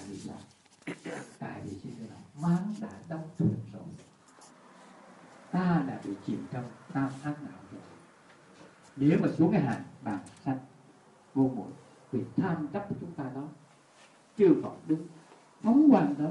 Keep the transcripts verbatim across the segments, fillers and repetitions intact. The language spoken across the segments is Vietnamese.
vì sao? Tại vì xin thưa máng đã đóng thuyền rồi, ta đã bị chìm trong tam ác não rồi. Nếu mà xuống cái hàng bàn sanh vô muội, vì tham chấp của chúng ta đó, chưa còn đứng phóng quang tới,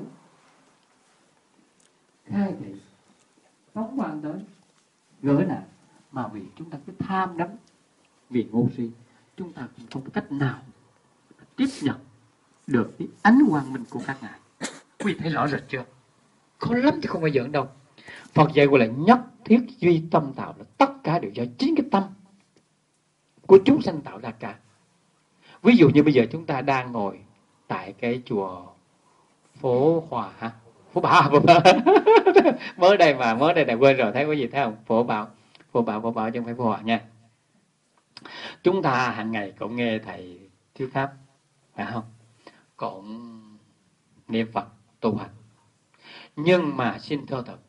khai thị phóng quang tới gỡ nạn, mà vì chúng ta cứ tham đắm, vì ngu si, chúng ta cũng không có cách nào tiếp nhận được cái ánh quang minh của các ngài. Quý vị thấy rõ rệt chưa? Khó lắm chứ không phải giỡn đâu. Phật dạy gọi là nhất thiết duy tâm tạo, là tất cả đều do chính cái tâm của chúng sanh tạo ra cả. Ví dụ như bây giờ chúng ta đang ngồi tại cái chùa Phổ Hòa hả? Phổ Bảo, Phổ Bảo. mới đây mà mới đây này quên rồi, thấy có gì thấy không? Phổ Bảo, Phổ Bảo, Phổ Bảo chứ không phải Phổ Hòa nha. Chúng ta hàng ngày cũng nghe thầy thuyết pháp, phải không? Cũng niệm Phật tu hành. Nhưng mà xin thưa thật,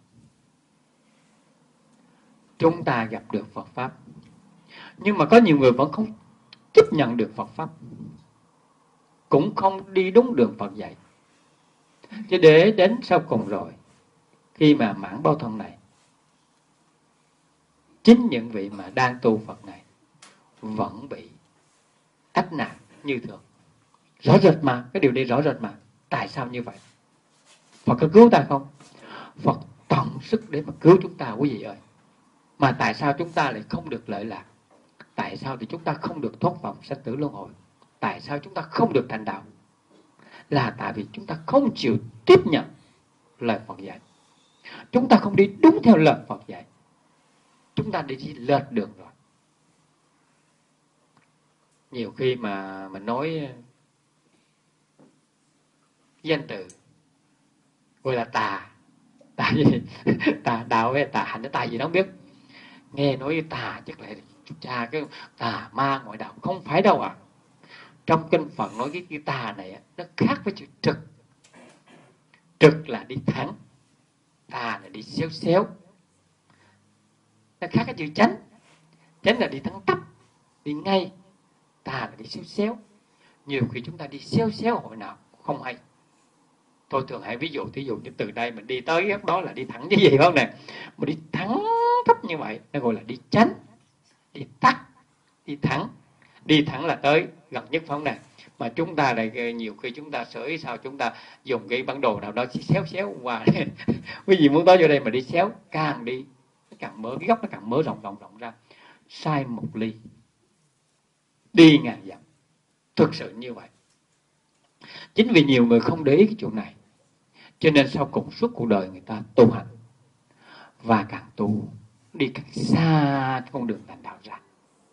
chúng ta gặp được Phật pháp, nhưng mà có nhiều người vẫn không chấp nhận được Phật pháp, cũng không đi đúng đường Phật dạy. Chứ để đến sau cùng rồi, khi mà mãn bao thân này, chính những vị mà đang tu Phật này vẫn bị ách nạn như thường. Rõ rệt mà, cái điều này rõ rệt mà. Tại sao như vậy? Phật có cứu ta không? Phật tận sức để mà cứu chúng ta, quý vị ơi. Mà tại sao chúng ta lại không được lợi lạc? Tại sao thì chúng ta không được thoát vòng sanh tử luân hồi? Tại sao chúng ta không được thành đạo? Là tại vì chúng ta không chịu tiếp nhận lời Phật dạy. Chúng ta không đi đúng theo lời Phật dạy. Chúng ta đi lệch đường rồi. Nhiều khi mà mình nói danh từ gọi là tà, tà gì? Tà đạo với tà hành, tà gì đó không biết. Nghe nói tà chắc là cha cái tà ma ngoại đạo, không phải đâu ạ. À. Trong kinh Phật nói cái, cái tà này nó khác với chữ trực. Trực là đi thẳng, tà là đi xéo xéo. Nó khác cái chữ chánh. Chánh là đi thẳng tắp, đi ngay. Tà là đi xéo xéo. Nhiều khi chúng ta đi xéo xéo hội nào không hay. Tôi thường hãy ví dụ, thí dụ như từ đây mình đi tới góc đó là đi thẳng như vậy không nè. Mà đi thẳng tắp như vậy, nó gọi là đi chánh. Đi tắt, đi thẳng. Đi thẳng là tới gần nhất phải không nè. Mà chúng ta lại nhiều khi chúng ta sửa sao chúng ta dùng cái bản đồ nào đó xéo xéo qua. Quý vị muốn tới vô đây mà đi xéo, càng đi nó càng mở, cái góc nó càng mở rộng rộng rộng ra. Sai một ly, đi ngàn dặm. Thực sự như vậy. Chính vì nhiều người không để ý cái chỗ này, cho nên sau cùng suốt cuộc đời người ta tu hành, và càng tu đi càng xa con đường thành đạo ra.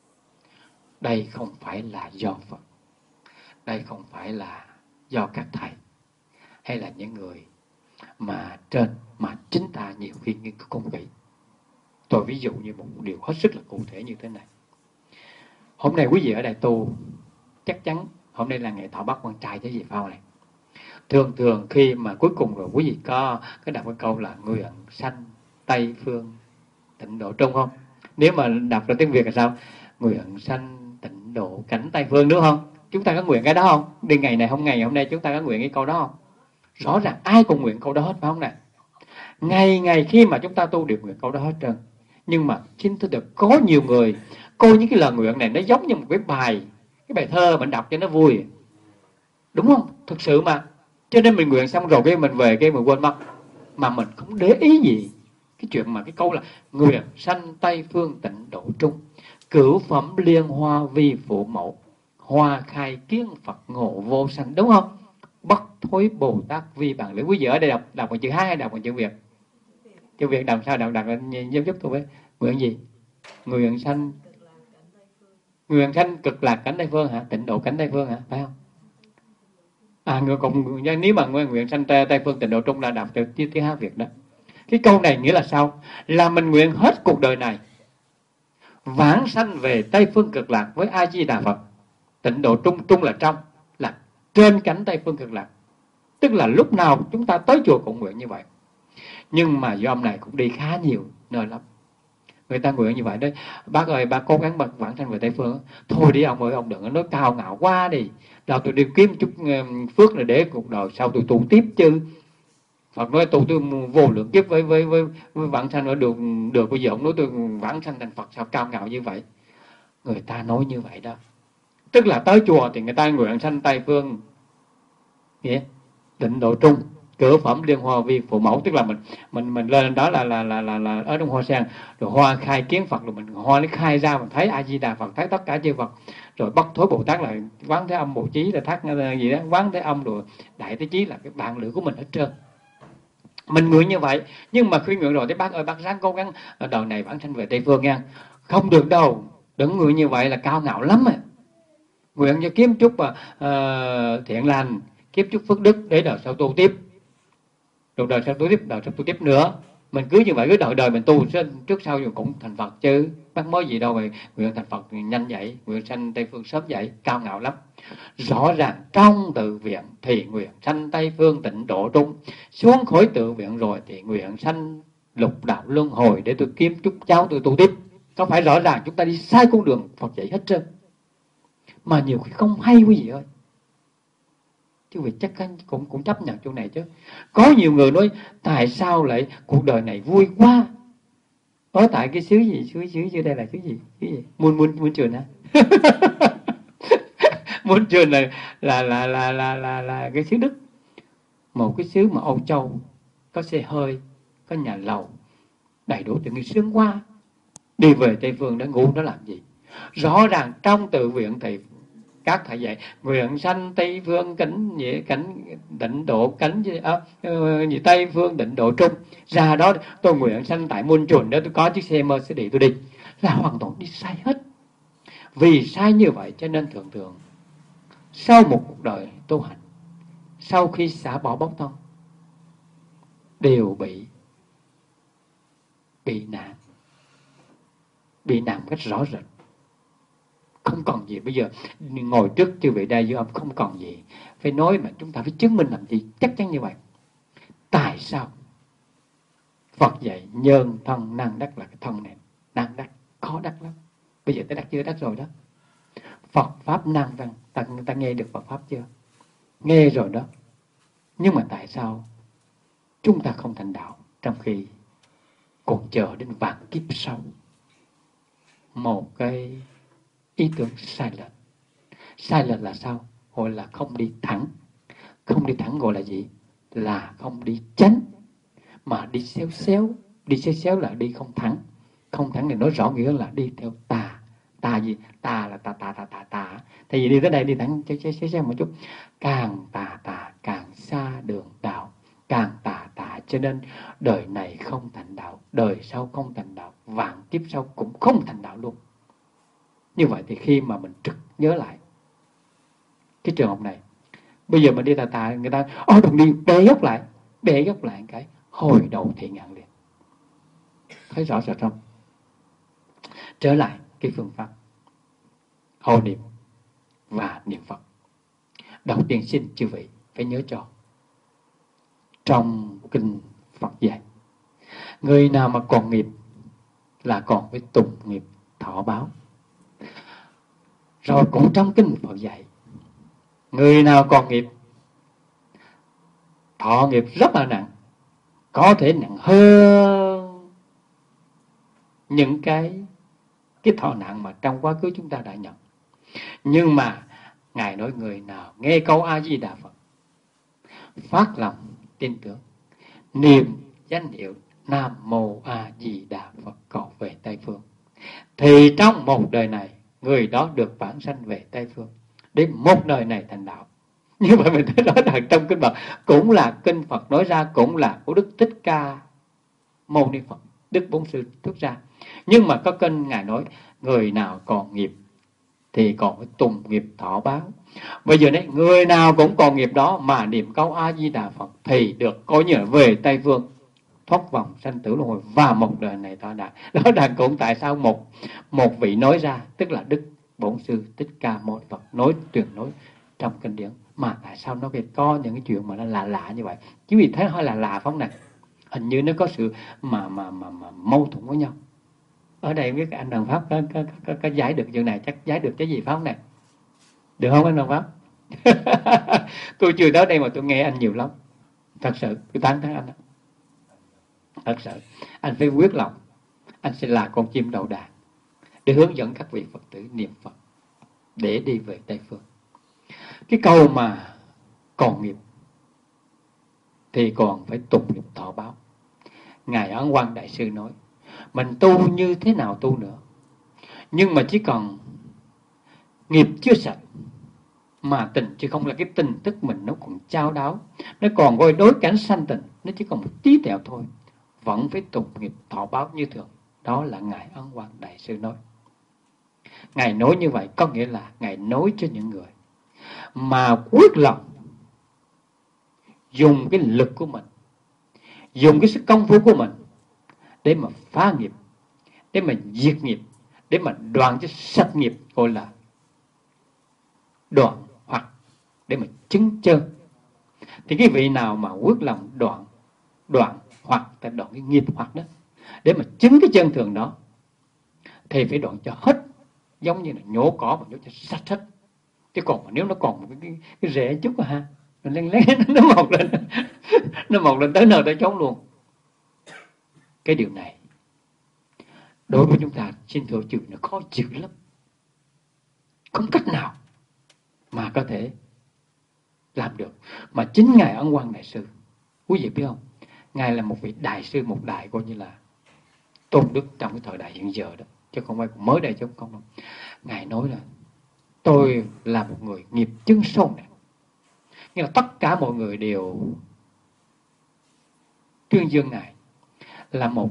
Đây không phải là do Phật, đây không phải là do các thầy hay là những người mà trên, mà chính ta nhiều khi nghiên cứu không kỹ. Tôi ví dụ như một điều hết sức là cụ thể như thế này. Hôm nay quý vị ở đây tu, chắc chắn hôm nay là ngày thọ bắt quan trai chứ gì phải không này. Thường thường khi mà cuối cùng rồi quý vị có cái đọc cái câu là nguyện sanh Tây Phương Tịnh Độ Trung không? Nếu mà đọc ra tiếng Việt là sao? Nguyện sanh tịnh độ cảnh Tây Phương, đúng không? Chúng ta có nguyện cái đó không? Đi ngày này không, ngày hôm nay chúng ta có nguyện cái câu đó không? Rõ ràng ai cũng nguyện câu đó hết phải không này? Ngày ngày khi mà chúng ta tu được nguyện câu đó hết trơn. Nhưng mà xin thưa được, có nhiều người coi những cái lời nguyện này nó giống như một cái bài, cái bài thơ mình đọc cho nó vui, đúng không? Thực sự mà. Cho nên mình nguyện xong rồi cái mình về cái mình quên mất, mà mình không để ý gì cái chuyện mà cái câu là nguyện sanh Tây Phương Tịnh Độ Trung, cửu phẩm liên hoa vi phụ mẫu, hoa khai kiến Phật ngộ vô sanh, đúng không? Bất thối Bồ Tát vi bản lĩnh. Quý vị ở đây đọc đọc một chữ Hán hay đọc một chữ Việt? Chữ Việt đọc sao? Đọc đọc giúp giúp tôi với. Nguyện gì? Nguyện sanh nguyện sanh cực lạc cảnh Tây Phương hả? Tịnh độ cảnh Tây Phương hả? Phải không? À, người cùng nếu mà nguyện sanh Tây Phương Tịnh Độ Trung là đọc từ tiếng Hán Việt đó. Cái câu này nghĩa là sao? Là mình nguyện hết cuộc đời này vãng sanh về Tây Phương Cực Lạc với A Di Đà Phật. Tịnh độ trung, trung là trong, là trên cánh Tây Phương Cực Lạc. Tức là lúc nào chúng ta tới chùa cũng nguyện như vậy. Nhưng mà do ông này cũng đi khá nhiều nơi lắm, Người ta nguyện như vậy đấy: bác ơi, bác cố gắng bật vãng sanh về Tây Phương. Thôi đi ông ơi, ông đừng có nói cao ngạo quá đi. Đâu tôi đi kiếm chút phước này để cuộc đời sau tôi tu tiếp chứ. Phật nói tu tôi vô lượng kiếp với với với, với vãng sanh ở được được bây giờ ông nói tôi vãng sanh thành Phật sao cao ngạo như vậy. Người ta nói như vậy đó. Tức là tới chùa thì người ta nguyện sanh Tây Phương, yeah, Tịnh Độ Trung, cửa phẩm Liên Hoa Vi Phụ Mẫu. Tức là mình mình mình lên đó là là là là, là ở trong hoa sen, rồi hoa khai kiến Phật, rồi mình hoa nó khai ra, mình thấy A Di Đà Phật, thấy tất cả chư Phật, rồi Bất Thối Bồ Tát là Quán Thế Âm Bồ Chí, là thác gì đó Quán Thế Âm, rồi Đại Thế Chí là cái bạn lữ của mình hết trơn. Mình nguyện như vậy. Nhưng mà khi nguyện rồi thì bác ơi, bác ráng cố gắng đời này vãng sanh về Tây Phương nha. Không được đâu, đừng nguyện như vậy là cao ngạo lắm à. Nguyện cho kiếm chút uh, thiện lành, kiếm chút phước đức để đời sau tu tiếp, rồi đời sau tu tiếp, đời sau tu tiếp nữa. Mình cứ như vậy, cứ đợi đời mình tu trước sau rồi cũng thành Phật chứ. Bác mới gì đâu mà nguyện thành Phật nhanh vậy, nguyện sanh Tây Phương sớm vậy, cao ngạo lắm. Rõ ràng trong tự viện thì nguyện sanh Tây Phương Tịnh Độ Trung, xuống khỏi tự viện rồi thì nguyện sanh lục đạo luân hồi để tôi kiếm chút cháu tôi tu tiếp. Có phải rõ ràng chúng ta đi sai con đường Phật dạy hết trơn, mà nhiều khi không hay quý vị ơi. Chứ vì chắc anh cũng cũng chấp nhận chỗ này chứ. Có nhiều người nói tại sao lại cuộc đời này vui quá. Ở tại cái xứ gì, xứ xứ dưới đây là xứ gì? Xứ gì? Muôn muôn muôn trường hả? Muôn trường là là là là là là, là cái xứ Đức. Một cái xứ mà Âu Châu, có xe hơi, có nhà lầu, đầy đủ từng người sướng quá. Đi về Tây Phương đã ngủ đó làm gì? Rõ ràng trong tự viện thì các thầy dạy nguyện sanh Tây Phương cảnh gì cảnh Tịnh Độ cảnh gì, à, gì Tây Phương Tịnh Độ Trung. Ra đó tôi nguyện sanh tại môn chuẩn đó, tôi có chiếc xe Mercedes tôi đi, là hoàn toàn đi sai hết. Vì sai như vậy cho nên thường thường sau một cuộc đời tu hành, sau khi xả bỏ bóng thân, đều bị bị nạn, bị nạn cách rõ rệt. Không còn gì. Bây giờ ngồi trước chư vị Đại Dương Âm không còn gì phải nói, mà chúng ta phải chứng minh làm gì? Chắc chắn như vậy. Tại sao Phật dạy nhân thân năng đắc là cái thân này năng đắc, khó đắc lắm. Bây giờ ta đắc chưa? Đắc rồi đó. Phật Pháp năng đắc, ta, ta nghe được Phật Pháp chưa? Nghe rồi đó. Nhưng mà tại sao chúng ta không thành đạo, trong khi còn chờ đến vạn kiếp sau? Một cái ý tưởng sai lệch. Sai lệch là sao? Gọi là không đi thẳng. Không đi thẳng gọi là gì? Là không đi chánh, mà đi xéo xéo. Đi xéo xéo là đi không thẳng. Không thẳng thì nói rõ nghĩa là đi theo tà. Tà gì? Tà là tà tà tà tà tà. Thì vì đi tới đây đi thẳng xéo xéo xéo một chút. Càng tà tà càng xa đường đạo. Càng tà tà cho nên đời này không thành đạo, đời sau không thành đạo, vạn kiếp sau cũng không thành đạo luôn. Như vậy thì khi mà mình trực nhớ lại cái trường hợp này, bây giờ mình đi tà tà, người ta ô đừng đi, bẻ gốc lại, bẻ gốc lại cái hồi đầu thiện ngạn liền. Thấy rõ rệt không? Trở lại cái phương pháp hồi niệm và niệm Phật. Đầu tiên xin chư vị phải nhớ cho, trong kinh Phật dạy, người nào mà còn nghiệp là còn phải tùng nghiệp thọ báo. Rồi cũng trong kinh Phật dạy, người nào còn nghiệp, thọ nghiệp rất là nặng, có thể nặng hơn những cái cái thọ nặng mà trong quá khứ chúng ta đã nhận. Nhưng mà Ngài nói người nào nghe câu A Di Đà Phật, phát lòng tin tưởng, niệm danh hiệu Nam Mô A Di Đà Phật cầu về Tây Phương, thì trong một đời này người đó được vãng sanh về Tây Phương, đến một đời này thành đạo. Như vậy mình thấy nói rằng trong kinh Phật cũng là kinh Phật nói ra, cũng là của Đức Thích Ca Mâu Ni Phật, Đức Bổn Sư thuyết ra. Nhưng mà có kinh Ngài nói người nào còn nghiệp thì còn phải tùng nghiệp thọ báo. Bây giờ đấy, người nào cũng còn nghiệp đó mà niệm câu A Di Đà Phật thì được coi như là về Tây Phương, thoát vòng sanh tử luân hồi và một đời này thọ đạo. Đó là cũng tại sao một một vị nói ra, tức là Đức Bổn Sư Thích Ca Mâu Ni Phật nói tuyên nói trong kinh điển. Mà tại sao nó có những cái chuyện mà nó lạ lạ như vậy? Chứ vì thấy hơi là lạ phóng này, hình như nó có sự mà mà mà, mà mâu thuẫn với nhau. Ở đây biết anh Đồng Pháp có, có, có, có giải được chuyện này, chắc giải được cái gì Pháp này. Được không anh Đồng Pháp? Tôi chưa tới đây mà tôi nghe anh nhiều lắm. Thật sự, tôi tán thán anh. Thật sự, anh phải quyết lòng. Anh sẽ là con chim đầu đàn để hướng dẫn các vị Phật tử niệm Phật để đi về Tây Phương. Cái câu mà còn nghiệp thì còn phải tục nghiệp thọ báo. Ngài Ấn Quang Đại Sư nói, mình tu như thế nào tu nữa, nhưng mà chỉ còn nghiệp chưa sạch, mà tình chứ không là cái tình thức mình nó còn chao đáo, nó còn coi đối cảnh sanh tình, nó chỉ còn một tí tẹo thôi, vẫn phải tục nghiệp thọ báo như thường. Đó là Ngài Ấn Quang Đại Sư nói. Ngài nói như vậy có nghĩa là Ngài nói cho những người mà quyết lòng dùng cái lực của mình, dùng cái sức công phu của mình để mà phá nghiệp, để mà diệt nghiệp, để mà đoạn cho sạch nghiệp, gọi là đoạn hoặc, để mà chứng chân. Thì cái vị nào mà quyết lòng đoạn đoạn hoặc, ta đoạn cái nghiệp hoặc đó, để mà chứng cái chân thường đó, thì phải đoạn cho hết, giống như là nhổ cỏ mà nhổ cho sạch hết. Chứ còn mà nếu nó còn một cái, cái, cái rễ chút mà ha, nó lên lên nó mọc lên, nó mọc lên tới nơi tới chốn luôn. Cái điều này đối với chúng ta, xin thưa chịu, nó khó chịu lắm, không cách nào mà có thể làm được. Mà chính Ngài Ấn Quang Đại Sư, quý vị biết không, Ngài là một vị đại sư, một đại coi như là tôn đức trong cái thời đại hiện giờ đó, chứ không phải mới đây chứ không đâu. Ngài nói là tôi là một người nghiệp chứng sâu nặng, nghĩa là tất cả mọi người đều tuyên dương Ngài là một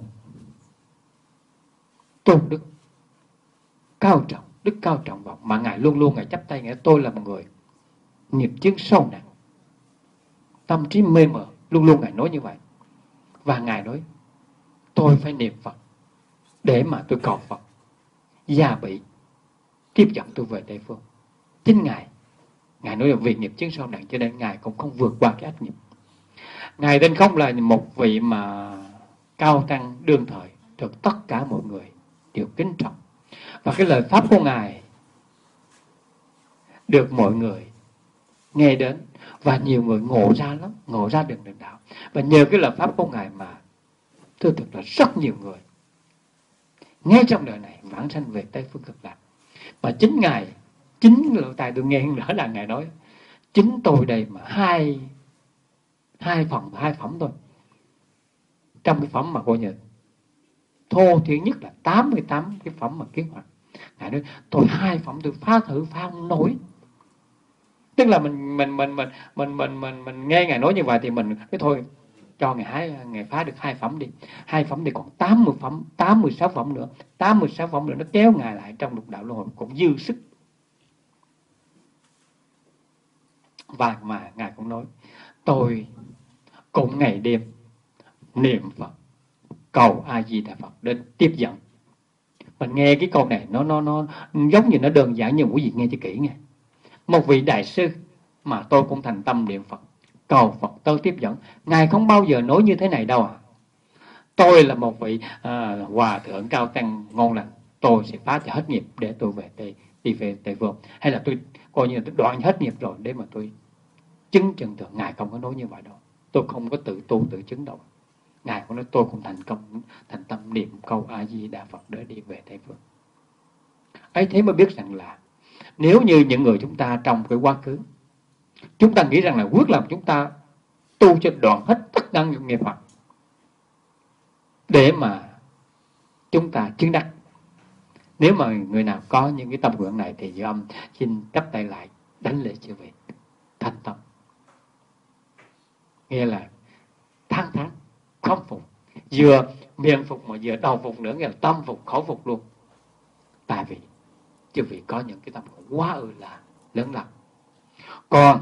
tôn đức cao trọng, đức cao trọng vọng, mà Ngài luôn luôn Ngài chắp tay, nghĩa tôi là một người nghiệp chứng sâu nặng, tâm trí mê mờ, luôn luôn Ngài nói như vậy. Và Ngài nói tôi phải niệm Phật để mà tôi cầu Phật gia bị tiếp dẫn tôi về Tây Phương. Chính Ngài, Ngài nói là vì nghiệp chứng sâu nặng cho nên Ngài cũng không vượt qua cái ách nghiệp. Ngài tên không là một vị mà cao tăng đương thời, được tất cả mọi người đều kính trọng. Và cái lời pháp của Ngài được mọi người nghe đến, và nhiều người ngộ ra lắm, ngộ ra đường đường đạo. Và nhờ cái lời pháp của Ngài mà thưa thực là rất nhiều người ngay trong đời này vãng sanh về Tây Phương Cực Lạc. Mà chính Ngài, chính lỗ tai tôi nghe rõ là Ngài nói, chính tôi đây mà hai hai phẩm hai phẩm thôi, trong cái phẩm mà coi như thô thiển nhất là tám mươi tám cái phẩm mà kiến hoạt. Ngài nói tôi hai phẩm tôi phá thử phá không nổi. Tức là mình mình mình mình mình mình mình, mình nghe Ngài nói như vậy thì mình cái thôi cho Ngài hái, Ngài phá được hai phẩm đi. Hai phẩm thì còn tám mươi phẩm, tám mươi sáu phẩm nữa. tám mươi sáu phẩm nữa nó kéo Ngài lại trong lục đạo luân hồi cũng dư sức. Và mà Ngài cũng nói tôi cũng ngày đêm niệm Phật, cầu A Di Đà Phật đến tiếp dẫn. Mình nghe cái câu này nó nó nó giống như nó đơn giản, nhưng quý vị nghe cho kỹ nghe. Một vị đại sư mà tôi cũng thành tâm niệm Phật, cầu Phật tới tiếp dẫn. Ngài không bao giờ nói như thế này đâu à. Tôi là một vị à, hòa thượng cao tăng ngon lành, tôi sẽ phá cho hết nghiệp để tôi về Tây, đi về Tây Phương. Hay là tôi coi như tôi đoạn hết nghiệp rồi để mà tôi chứng chân thường. Ngài không có nói như vậy đâu. Tôi không có tự tu tự chứng đâu. Ngài cũng nói tôi cũng thành công, thành tâm niệm câu A Di Đà Phật để đi về Tây Phương. Ấy thế mới biết rằng là nếu như những người chúng ta trong cái quá khứ, chúng ta nghĩ rằng là quyết làm chúng ta tu cho đoạn hết tất cả những nghiệp hoặc để mà chúng ta chứng đắc. Nếu mà người nào có những cái tâm nguyện này thì Dư Âm xin chắp tay lại đánh lễ chư vị thành tâm, nghĩa là thẳng thắn không phục, vừa miệng phục mà vừa đầu phục nữa, nghĩa là tâm phục khẩu phục luôn. Tại vì chư vị có những cái tâm quá ư là lớn lắm. Còn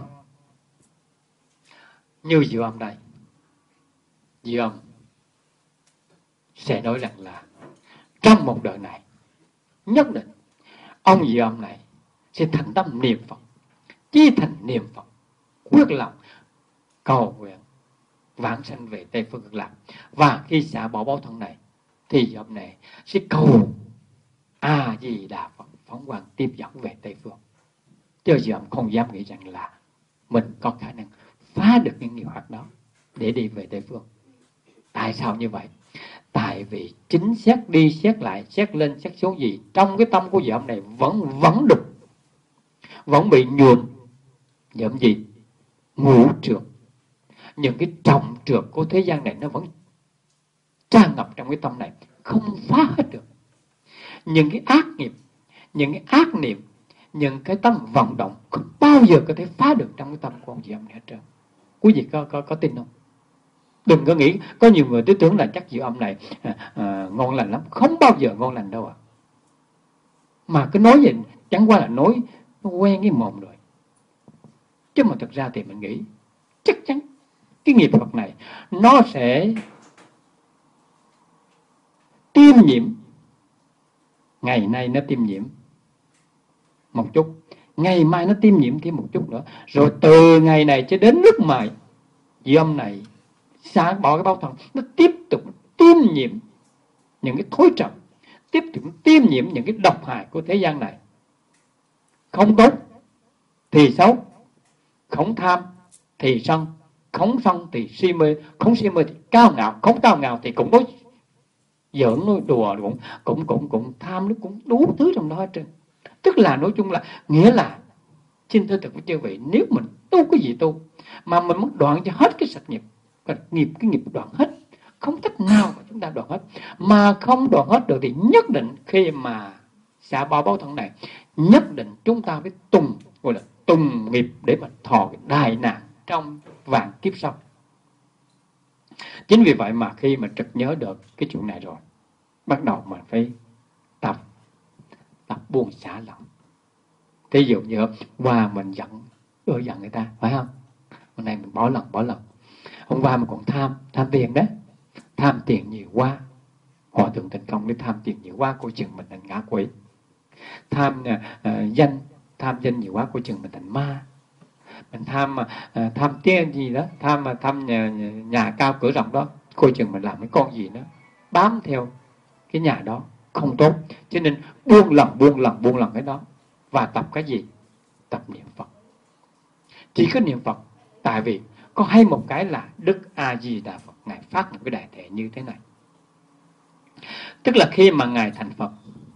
như Dư Âm đây, Dư Âm sẽ nói rằng là trong một đời này nhất định ông Dư Âm này sẽ thành tâm niệm Phật, chí thành niệm Phật, quyết lòng cầu nguyện vãng sanh về Tây Phương Cực Lạc. Và khi xả bỏ báo thân này thì dòng này sẽ cầu A Di Đà Phật phóng quang tiếp dẫn về Tây Phương. Chứ dòng không dám nghĩ rằng là mình có khả năng phá được những nghiệp hoạt đó để đi về Tây Phương. Tại sao như vậy? Tại vì chính xét đi xét lại, xét lên xét xuống gì, trong cái tâm của dòng này vẫn vẫn đục, vẫn bị nhuộm nhuộm gì? Ngũ trược. Những cái trọng trược của thế gian này nó vẫn tràn ngập trong cái tâm này, không phá hết được. Những cái ác nghiệp, những cái ác niệm, những cái tâm vọng động không bao giờ có thể phá được trong cái tâm của ông chị âm này hết trơn. Quý vị có, có, có tin không? Đừng có nghĩ, có nhiều người tư tưởng là chắc diệu âm này à, à, ngon lành lắm. Không bao giờ ngon lành đâu ạ. À. Mà cứ nói vậy chẳng qua là nói nó quen cái mồm rồi. Chứ mà thực ra thì mình nghĩ chắc chắn cái nghiệp Phật này nó sẽ tiêm nhiễm. Ngày nay nó tiêm nhiễm một chút, ngày mai nó tiêm nhiễm thêm một chút nữa, rồi từ ngày này cho đến lúc mà diệu âm này xả bỏ cái báo thân, nó tiếp tục tiêm nhiễm những cái thối trầm, tiếp tục tiêm nhiễm những cái độc hại của thế gian này. Không tốt thì xấu, không tham thì sân, không sân thì si mê, không si mê thì cao ngạo, không cao ngạo thì cũng đối giỡn nói đùa, cũng cũng cũng cũng tham, nó cũng đủ thứ trong đó hết trơn. Tức là nói chung là nghĩa là xin thưa thật với chư vị, nếu mình tu cái gì tu mà mình muốn đoạn cho hết cái sạch nghiệp, cái nghiệp cái nghiệp đoạn hết, không cách nào mà chúng ta đoạn hết. Mà không đoạn hết được thì nhất định khi mà xả bỏ báo thân này, nhất định chúng ta phải tùng, gọi là tùng nghiệp để mà thọ cái đại nạn trong vạn kiếp sau. Chính vì vậy mà khi mà trực nhớ được cái chuyện này rồi, bắt đầu mình phải tập tập buông xả lỏng. Thí dụ như qua mình giận, ưa giận người ta, phải không? Hôm nay mình bỏ lần bỏ lần. Hôm qua mình còn tham, tham tiền đấy, tham tiền nhiều quá, Hòa Thượng Tịnh Không để tham tiền nhiều quá, coi chừng mình thành ngã quỷ. Tham uh, danh, tham danh nhiều quá, coi chừng mình thành ma. Mình tham uh, tham tiền gì đó, tham mà tham nhà, nhà cao cửa rộng đó, coi chừng mình làm cái con gì đó, bám theo cái nhà đó, không tốt. Cho nên buông lần, buông lần, buông lần cái đó. Và tập cái gì? Tập niệm Phật. Chỉ có niệm Phật. Tại vì có hay một cái là Đức A-di-đà Phật Ngài phát một cái đại thể như thế này. Tức là khi mà Ngài thành Phật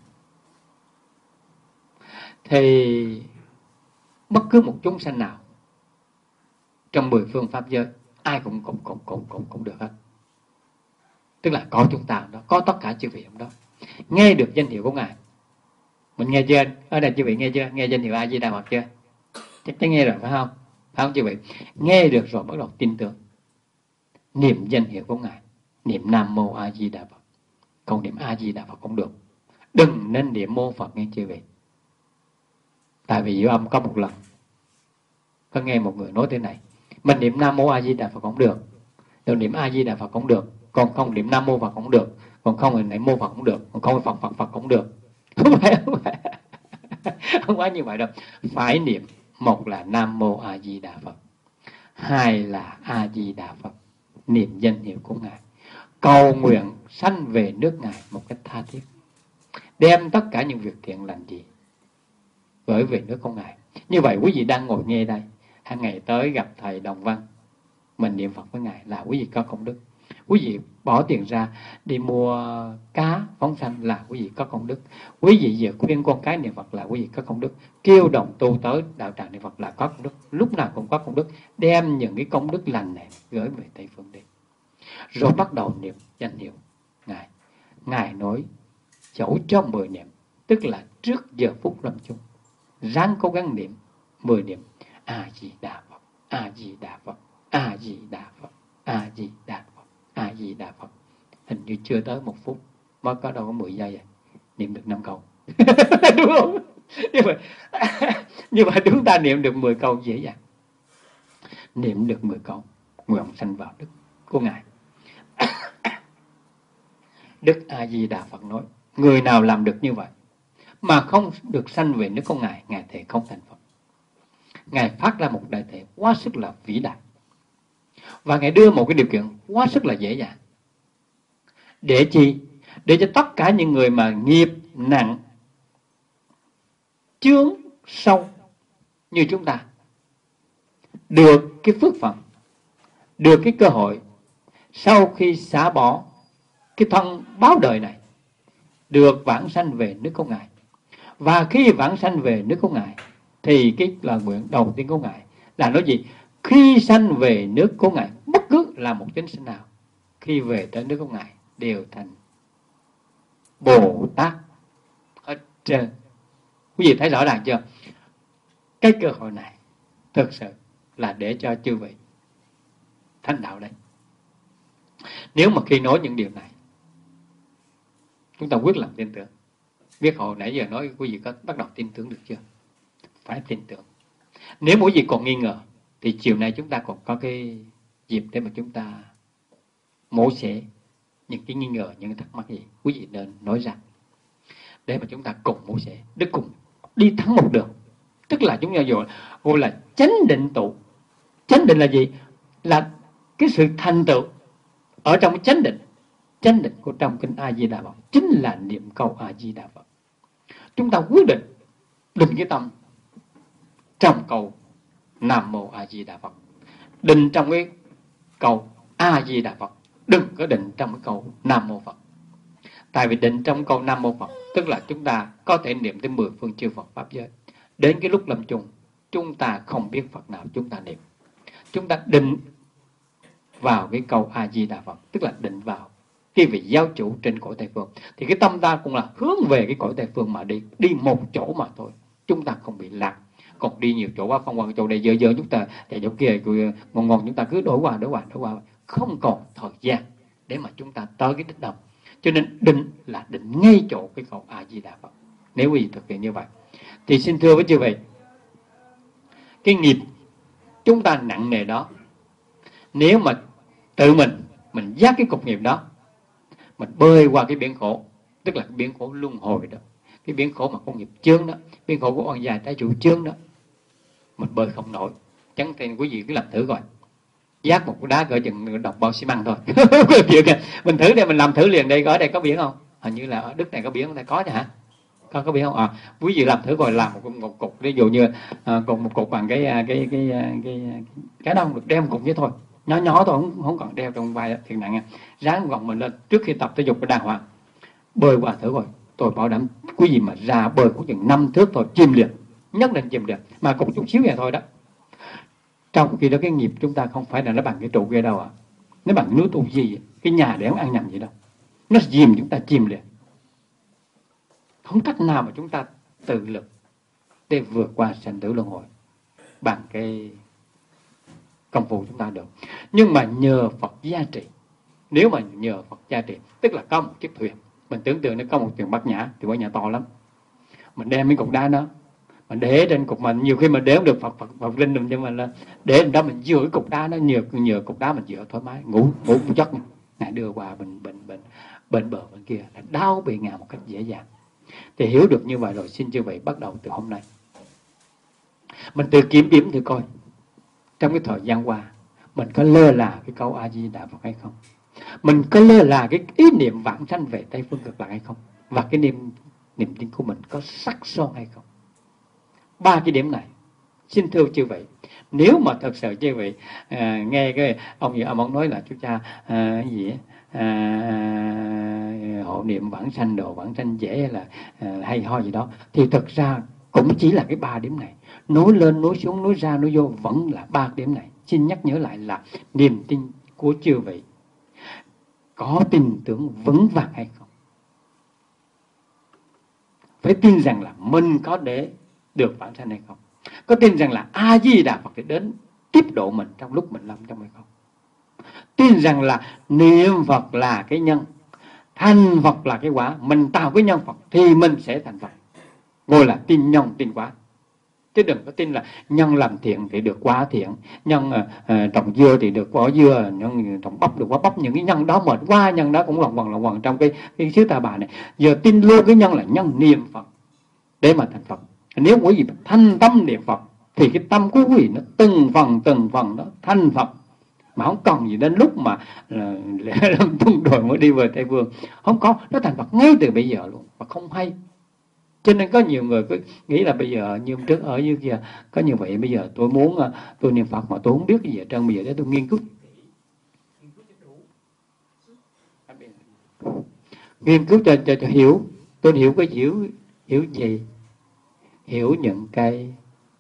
thì bất cứ một chúng sanh nào trong mười phương pháp giới ai cũng cũng cũng cũng cũng cũng được hết. Tức là có chúng ta đó, có tất cả chư vị đó nghe được danh hiệu của Ngài. Mình nghe chưa? Ở đây chư vị nghe chưa? Nghe danh hiệu A-di-đà Phật chưa? Chắc chắn nghe rồi phải không? Phải không chư vị? Nghe được rồi bắt đầu tin tưởng. Niệm danh hiệu của Ngài, niệm Nam Mô A Di Đà Phật. Không niệm A Di Đà Phật cũng được. Đừng nên niệm mô Phật nghe chư vị. Tại vì Diệu Âm có một lần có nghe một người nói thế này: mình niệm Nam Mô A Di Đà Phật cũng được, rồi niệm A Di Đà Phật cũng được, còn không niệm Nam Mô Phật cũng được, còn không thì niệm mô Phật cũng được, còn không Phật Phật Phật cũng được. Không phải, không phải. Không phải như vậy đâu. Phải niệm, một là Nam Mô A Di Đà Phật, hai là A Di Đà Phật, niệm danh hiệu của Ngài, cầu nguyện sanh về nước Ngài một cách tha thiết, đem tất cả những việc thiện lành gì gửi về nước của Ngài. Như vậy quý vị đang ngồi nghe đây, hàng ngày tới gặp thầy Đồng Văn, mình niệm Phật với Ngài là quý vị có công đức. Quý vị bỏ tiền ra đi mua cá phóng sanh là quý vị có công đức. Quý vị về khuyên con cái niệm Phật là quý vị có công đức. Kêu đồng tu tới đạo tràng niệm Phật là có công đức. Lúc nào cũng có công đức. Đem những cái công đức lành này gửi về Tây Phương đi. Rồi bắt đầu niệm danh hiệu Ngài. Ngài nói dẫu cho mười niệm, tức là trước giờ phút lâm chung, ráng cố gắng niệm mười niệm A Di Đà Phật, A Di Đà Phật, A Di Đà Phật, A Di Đà Phật, A Di Đà Phật. Hình như chưa tới một phút, mới có đâu có mười giây rồi, niệm được năm câu. Đúng không? Nhưng mà, nhưng mà chúng ta niệm được mười câu dễ dàng. Niệm được mười câu, nguyện sanh vào đức của Ngài. Đức A Di Đà Phật nói, người nào làm được như vậy mà không được sanh về nước của Ngài, Ngài thề không thành Phật. Ngài phát ra một đại thể quá sức là vĩ đại. Và Ngài đưa một cái điều kiện quá sức là dễ dàng. Để chi? để cho tất cả những người mà nghiệp nặng, chướng sâu như chúng ta được cái phước phần, được cái cơ hội sau khi xả bỏ cái thân báo đời này, được vãng sanh về nước của Ngài. Và khi vãng sanh về nước của Ngài thì cái lời nguyện đầu tiên của Ngài là nói gì? Khi sanh về nước của Ngài, bất cứ là một chúng sinh nào khi về tới nước của Ngài đều thành Bồ Tát hết trơn. Quý vị thấy rõ ràng chưa? Cái cơ hội này thực sự là để cho chư vị thành đạo đấy. Nếu mà khi nói những điều này chúng ta quyết làm tin tưởng. Biết hồi nãy giờ nói quý vị có bắt đầu tin tưởng được chưa? Phải tin tưởng. Nếu quý vị còn nghi ngờ thì chiều nay chúng ta còn có cái dịp để mà chúng ta mổ xẻ những cái nghi ngờ, những cái thắc mắc gì quý vị nên nói ra để mà chúng ta cùng mổ xẻ, để cùng đi thắng một đường. Tức là chúng ta gọi là chánh định tụ. Chánh định là gì? Là cái sự thành tựu ở trong chánh định. Chánh định của trong kinh A Di Đà Phật chính là niệm câu A Di Đà Phật. Chúng ta quyết định định cái tâm trong câu Nam Mô A Di Đà Phật, định trong cái câu A Di Đà Phật, đừng có định trong cái câu Nam Mô Phật. Tại vì định trong câu Nam Mô Phật tức là chúng ta có thể niệm tới mười phương chư Phật pháp giới. Đến cái lúc lâm chung chúng ta không biết Phật nào chúng ta niệm, chúng ta định vào cái câu A Di Đà Phật, tức là định vào cái vị giáo chủ trên cõi Tây Phương. Thì cái tâm ta cũng là hướng về cái cõi Tây Phương mà đi, đi một chỗ mà thôi, chúng ta không bị lạc. Còn đi nhiều chỗ quá, phong qua chỗ này dơ dơ chúng ta, tại chỗ kia ngon ngon chúng ta cứ đổi qua đổi qua đổi qua, không còn thời gian để mà chúng ta tới cái đích đâu. Cho nên định là định ngay chỗ cái câu A Di Đà Phật. Nếu quý vị thực hiện như vậy thì xin thưa với chư vị, cái nghiệp chúng ta nặng nề đó, nếu mà tự mình mình giác cái cục nghiệp đó, mình bơi qua cái biển khổ, tức là cái biển khổ luân hồi đó, cái biển khổ mà có nghiệp chướng đó, biển khổ của oan gia trái chủ chướng đó, mình bơi không nổi. Chẳng thì quý vị cứ làm thử coi, giác một cái đá cỡ chừng đọc bao xi măng thôi. Mình thử đây, mình làm thử liền đây. Ở đây có biển không? Hình như là ở Đức này có biển không? Đây có nha hả? Có có biển không? À, quý vị làm thử coi, làm một, một cục, ví dụ như à, cục một cục bằng cái cái cái cái cái, cái đó không được, đeo một cục như thôi, nhỏ nhỏ thôi, không không cần đeo trong vai thiệt nặng nha. Ráng gọn mình lên trước khi tập thể dục cái đàng hoàng, bơi qua thử coi. Tôi bảo đảm quý vị mà ra bơi cũng chừng năm thước thôi, chìm liền, nhất định chìm liền, mà cũng chút xíu vậy thôi đó. Trong khi đó cái nghiệp chúng ta không phải là nó bằng cái trụ kia đâu ạ. À. Nó bằng núi tu gì, cái nhà để không ăn nhầm gì đâu. Nó dìm chúng ta chìm liền. Không cách nào mà chúng ta tự lực để vượt qua sanh tử luân hồi bằng cái công phu chúng ta được. Nhưng mà nhờ Phật gia trì, nếu mà nhờ Phật gia trì, tức là có một chiếc thuyền, mình tưởng tượng nó có một thuyền Bát Nhã, thì Bát Nhã to lắm. Mình đem mấy cục đá đó, mình để trên cục, mình nhiều khi mình để không được Phật Phật Phật linh đùm, nhưng mà là để đó mình dựa cái cục đá nó, nhờ nhờ cục đá mình dựa thoải mái, ngủ ngủ một giấc, Ngài đưa qua bên bên bên bên bờ bên kia là đau bị ngã một cách dễ dàng. Thì hiểu được như vậy rồi, xin chư vị bắt đầu từ hôm nay mình tự kiểm điểm thử coi, trong cái thời gian qua mình có lơ là cái câu A Di Đà Phật hay không, mình có lơ là cái ý niệm vãng sanh về Tây Phương Cực Lạc hay không, và cái niềm niềm tin của mình có sắc son hay không. Ba cái điểm này xin thưa chư vị, nếu mà thật sự chư vị à, nghe cái ông gì ông ông nói là chú cha à, cái gì à, hộ niệm vãng sanh đồ vãng sanh dễ hay là à, hay ho gì đó, thì thực ra cũng chỉ là cái ba điểm này, nói lên nói xuống nói ra nói vô vẫn là ba điểm này. Xin nhắc nhớ lại là niềm tin của chư vị có tin tưởng vững vàng hay không, phải tin rằng là mình có để được vãng sanh hay không, có tin rằng là A Di Đà Phật sẽ đến tiếp độ mình trong lúc mình lâm trong hay không, tin rằng là niệm Phật là cái nhân, thành Phật là cái quả, mình tạo cái nhân Phật thì mình sẽ thành Phật. Ngồi là tin nhân tin quả, chứ đừng có tin là nhân làm thiện thì được quả thiện, nhân uh, trồng dưa thì được quả dưa, nhân trồng bắp được quả bắp. Những cái nhân đó mệt quá, nhân đó cũng lòng quần lòng quần trong cái cái xứ Ta Bà này. Giờ tin luôn cái nhân là nhân niệm Phật để mà thành Phật. Nếu quý vị thanh tâm niệm Phật thì cái tâm của quý vị nó từng phần từng phần đó thành Phật, mà không cần gì đến lúc mà lâm chung rồi mới đi về Tây Phương. Không có, nó thành Phật ngay từ bây giờ luôn, mà không hay. Cho nên có nhiều người cứ nghĩ là bây giờ như hôm trước ở dưới kia có như vậy, bây giờ tôi muốn tôi niệm Phật mà tôi không biết cái gì hết trơn, bây giờ để tôi nghiên cứu nghiên cứu cho, cho, cho hiểu. Tôi hiểu cái hiểu hiểu gì? Hiểu những cái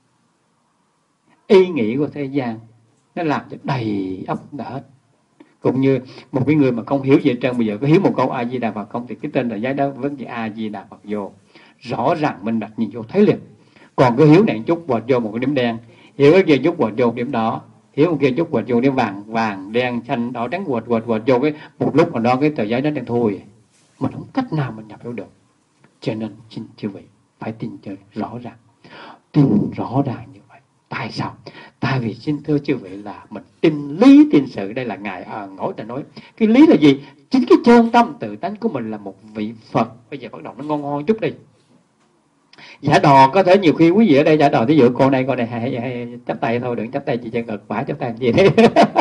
ý nghĩ của thế gian, nó làm cho đầy óc đã hết. Cũng như một cái người mà không hiểu gì hết trơn, bây giờ có hiểu một câu A Di Đà Phật không thì cái tên là giấy đó vấn đề A Di Đà Phật vô rõ ràng minh bạch nhìn vô thấy liền. Còn cứ hiểu này chút quệt vô một cái điểm đen, hiểu cái kia chút quệt vô điểm đỏ, hiểu một kia chút quệt vô điểm vàng, vàng đen xanh đỏ trắng quệt quệt quệt vô cái một lúc mà đó cái tờ giấy đó đen thui, mình không cách nào mình nhập hiểu được. Cho nên xin chư vị phải tin cho rõ ràng, tin rõ ràng như vậy. Tại sao? Tại vì xin thưa chư vị là mình tin lý tin sự. Đây là ngài à, ngẫu ta nói cái lý là gì? Chính cái chân tâm tự tánh của mình là một vị Phật. Bây giờ bắt đầu nó ngon ngon chút đi. Giả đò có thể nhiều khi quý vị ở đây giả đò thí dụ cô này cô này hay, hay chắp tay thôi, đừng chắp tay chị chân ngực phải chắp tay gì thế.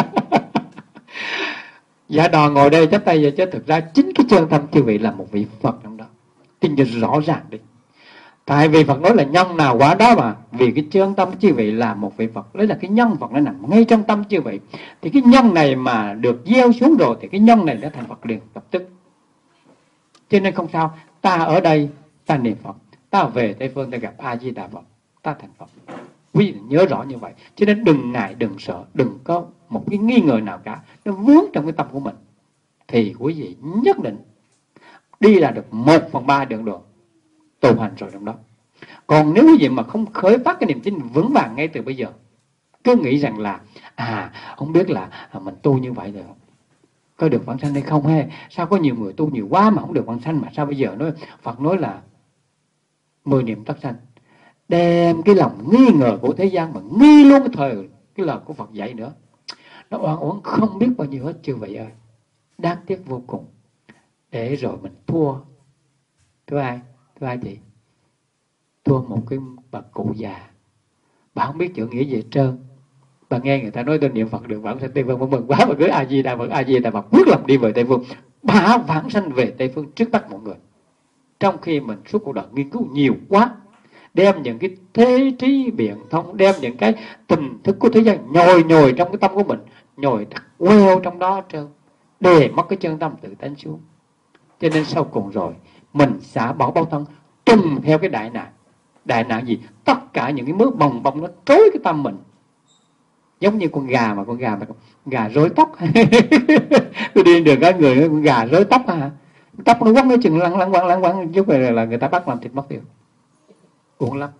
Giả đò ngồi đây chắp tay vậy chứ thực ra chính cái chân tâm chư vị là một vị Phật trong đó. Tin cho rõ ràng đi. Tại vì Phật nói là nhân nào quả đó mà. Vì cái chân tâm chư vị là một vị Phật, lấy là cái nhân Phật nó nằm ngay trong tâm chư vị. Thì cái nhân này mà được gieo xuống rồi thì cái nhân này nó thành Phật liền lập tức. Cho nên không sao, ta ở đây ta niệm Phật, ta về Tây Phương ta gặp A Di Đà Phật, ta thành Phật. Quý vị nhớ rõ như vậy. Cho nên đừng ngại, đừng sợ, đừng có một cái nghi ngờ nào cả, nó vướng trong cái tâm của mình. Thì quý vị nhất định đi là được một phần ba đường đường tu hành rồi trong đó. Còn nếu quý vị mà không khởi phát cái niềm tin vững vàng ngay từ bây giờ, cứ nghĩ rằng là à không biết là à, mình tu như vậy rồi có được vãng sanh hay không, hay sao có nhiều người tu nhiều quá mà không được vãng sanh, mà sao bây giờ nói Phật nói là mười niệm tắc sanh, đem cái lòng nghi ngờ của thế gian mà nghi luôn cái thời cái lời của Phật dạy nữa, nó oan uổng không biết bao nhiêu hết chư vị ơi. Đáng tiếc vô cùng. Để rồi mình thua thua ai? Thua ai chị? Thua một cái bà cụ già, bà không biết chữ nghĩa gì hết trơn. Bà nghe người ta nói tôi niệm Phật được vãng sanh Tây Phương, bà mừng quá, bà cứ A Di Đà Phật, A Di Đà Phật, bước làm đi về Tây Phương. Bà vãng sanh về Tây Phương trước mắt mọi người, trong khi mình suốt cuộc đời nghiên cứu nhiều quá, đem những cái thế trí biện thông, đem những cái tình thức của thế gian nhồi nhồi trong cái tâm của mình, nhồi đặt queo trong đó hết trơn, để mất cái chân tâm tự tánh xuống. Cho nên sau cùng rồi mình xả bỏ báo thân, trùng theo cái đại nạn. Đại nạn gì? Tất cả những cái mớ bồng bông nó trối cái tâm mình, giống như con gà mà con gà mà gà rối tóc. Tôi đi đường có người con gà rối tóc hả? Tóc nó quăng cái chừng lăn lăn quăng lăn quăng chút rồi là người ta bắt làm thịt mất tiêu, uổng lắm.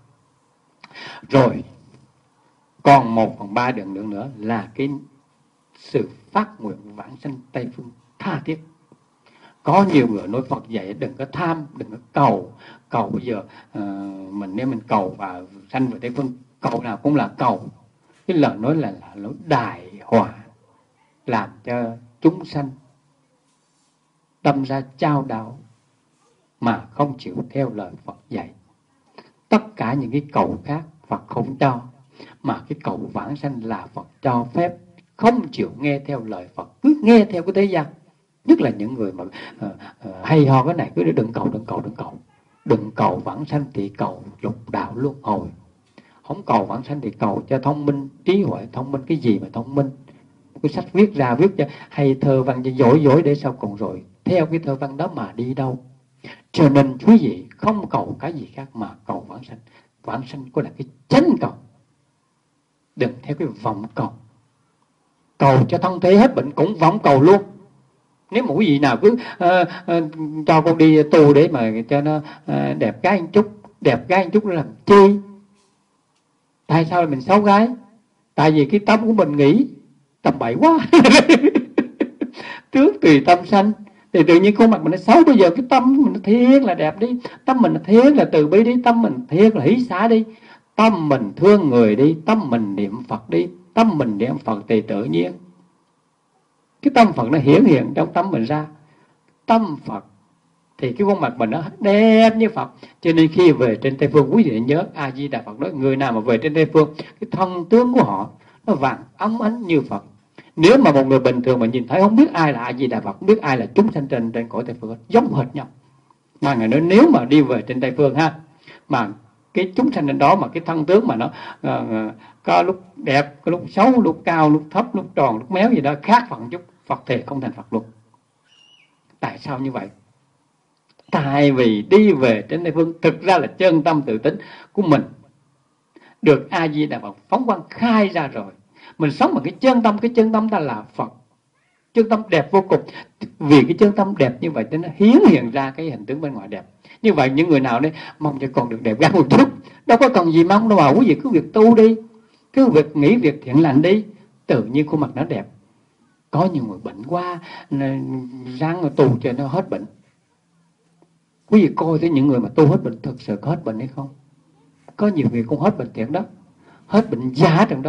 Rồi còn một phần ba đường đường nữa là cái sự phát nguyện vãng sanh Tây Phương tha thiết. Có nhiều người nói Phật dạy đừng có tham, đừng có cầu. Cầu bây giờ uh, mình nếu mình cầu và sanh về Tây Phương, cầu nào cũng là cầu. Cái lời nói là, là lối đại họa, làm cho chúng sanh đâm ra chao đảo mà không chịu theo lời Phật dạy. Tất cả những cái cầu khác Phật không cho, mà cái cầu vãng sanh là Phật cho phép. Không chịu nghe theo lời Phật, cứ nghe theo cái thế gian. Nhất là những người mà uh, uh, hay ho cái này, cứ đừng cầu, đừng cầu, đừng cầu. Đừng cầu vãng sanh thì cầu lục đạo luân hồi. Không cầu vãng sanh thì cầu cho thông minh, trí huệ. Thông minh cái gì mà thông minh? Cái sách viết ra viết cho hay thơ văn cho dối dối để sau cùng rồi theo cái thơ văn đó mà đi đâu. Cho nên quý vị không cầu cái gì khác mà cầu vãng sanh. Vãng sanh có là cái chánh cầu, đừng theo cái vọng cầu. Cầu cho thân thế hết bệnh cũng vọng cầu luôn. Nếu mà quý vị nào cứ uh, uh, cho con đi tu để mà cho nó uh, đẹp gái một chút, đẹp gái một chút nó làm chi? Tại sao mình xấu gái? Tại vì cái tâm của mình nghĩ tầm bậy quá. Trước tùy tâm sanh thì tự nhiên khuôn mặt mình nó xấu. Bây giờ cái tâm mình nó thiệt là đẹp đi, tâm mình nó thiệt là từ bi đi, tâm mình thiệt là hỷ xả đi, tâm mình thương người đi, tâm mình niệm Phật đi, tâm mình niệm Phật thì tự nhiên cái tâm Phật nó hiển hiện trong tâm mình ra. Tâm Phật thì cái khuôn mặt mình nó đẹp như Phật. Cho nên khi về trên Tây Phương, quý vị nhớ A Di Đà Phật nói người nào mà về trên Tây Phương, cái thân tướng của họ nó vàng óng ánh như Phật. Nếu mà một người bình thường mà nhìn thấy không biết ai là A Di Đà Phật, không biết ai là chúng sanh trên trên cõi Tây Phương, giống hệt nhau. Mà Ngài nói nếu mà đi về trên Tây Phương ha, mà cái chúng sanh trên đó mà cái thân tướng mà nó uh, có lúc đẹp, có lúc xấu, lúc cao, lúc thấp, lúc tròn, lúc méo gì đó khác Phật chút, Phật thề không thành Phật luôn. Tại sao như vậy? Tại vì đi về trên Tây Phương thực ra là chân tâm tự tính của mình được A Di Đà Phật phóng quang khai ra rồi. Mình sống bằng cái chân tâm, cái chân tâm ta là Phật, chân tâm đẹp vô cùng. Vì cái chân tâm đẹp như vậy nên nó hiến hiện ra cái hình tướng bên ngoài đẹp. Như vậy những người nào đấy mong cho con được đẹp gắn một chút, đâu có cần gì mong đâu mà quý vị cứ việc tu đi, cứ việc nghĩ việc thiện lành đi, tự nhiên khuôn mặt nó đẹp. Có nhiều người bệnh quá ráng tu cho nó hết bệnh. Quý vị coi thấy những người mà tu hết bệnh thực sự có hết bệnh hay không? Có nhiều người cũng hết bệnh thiệt đó, hết bệnh giả trong đó.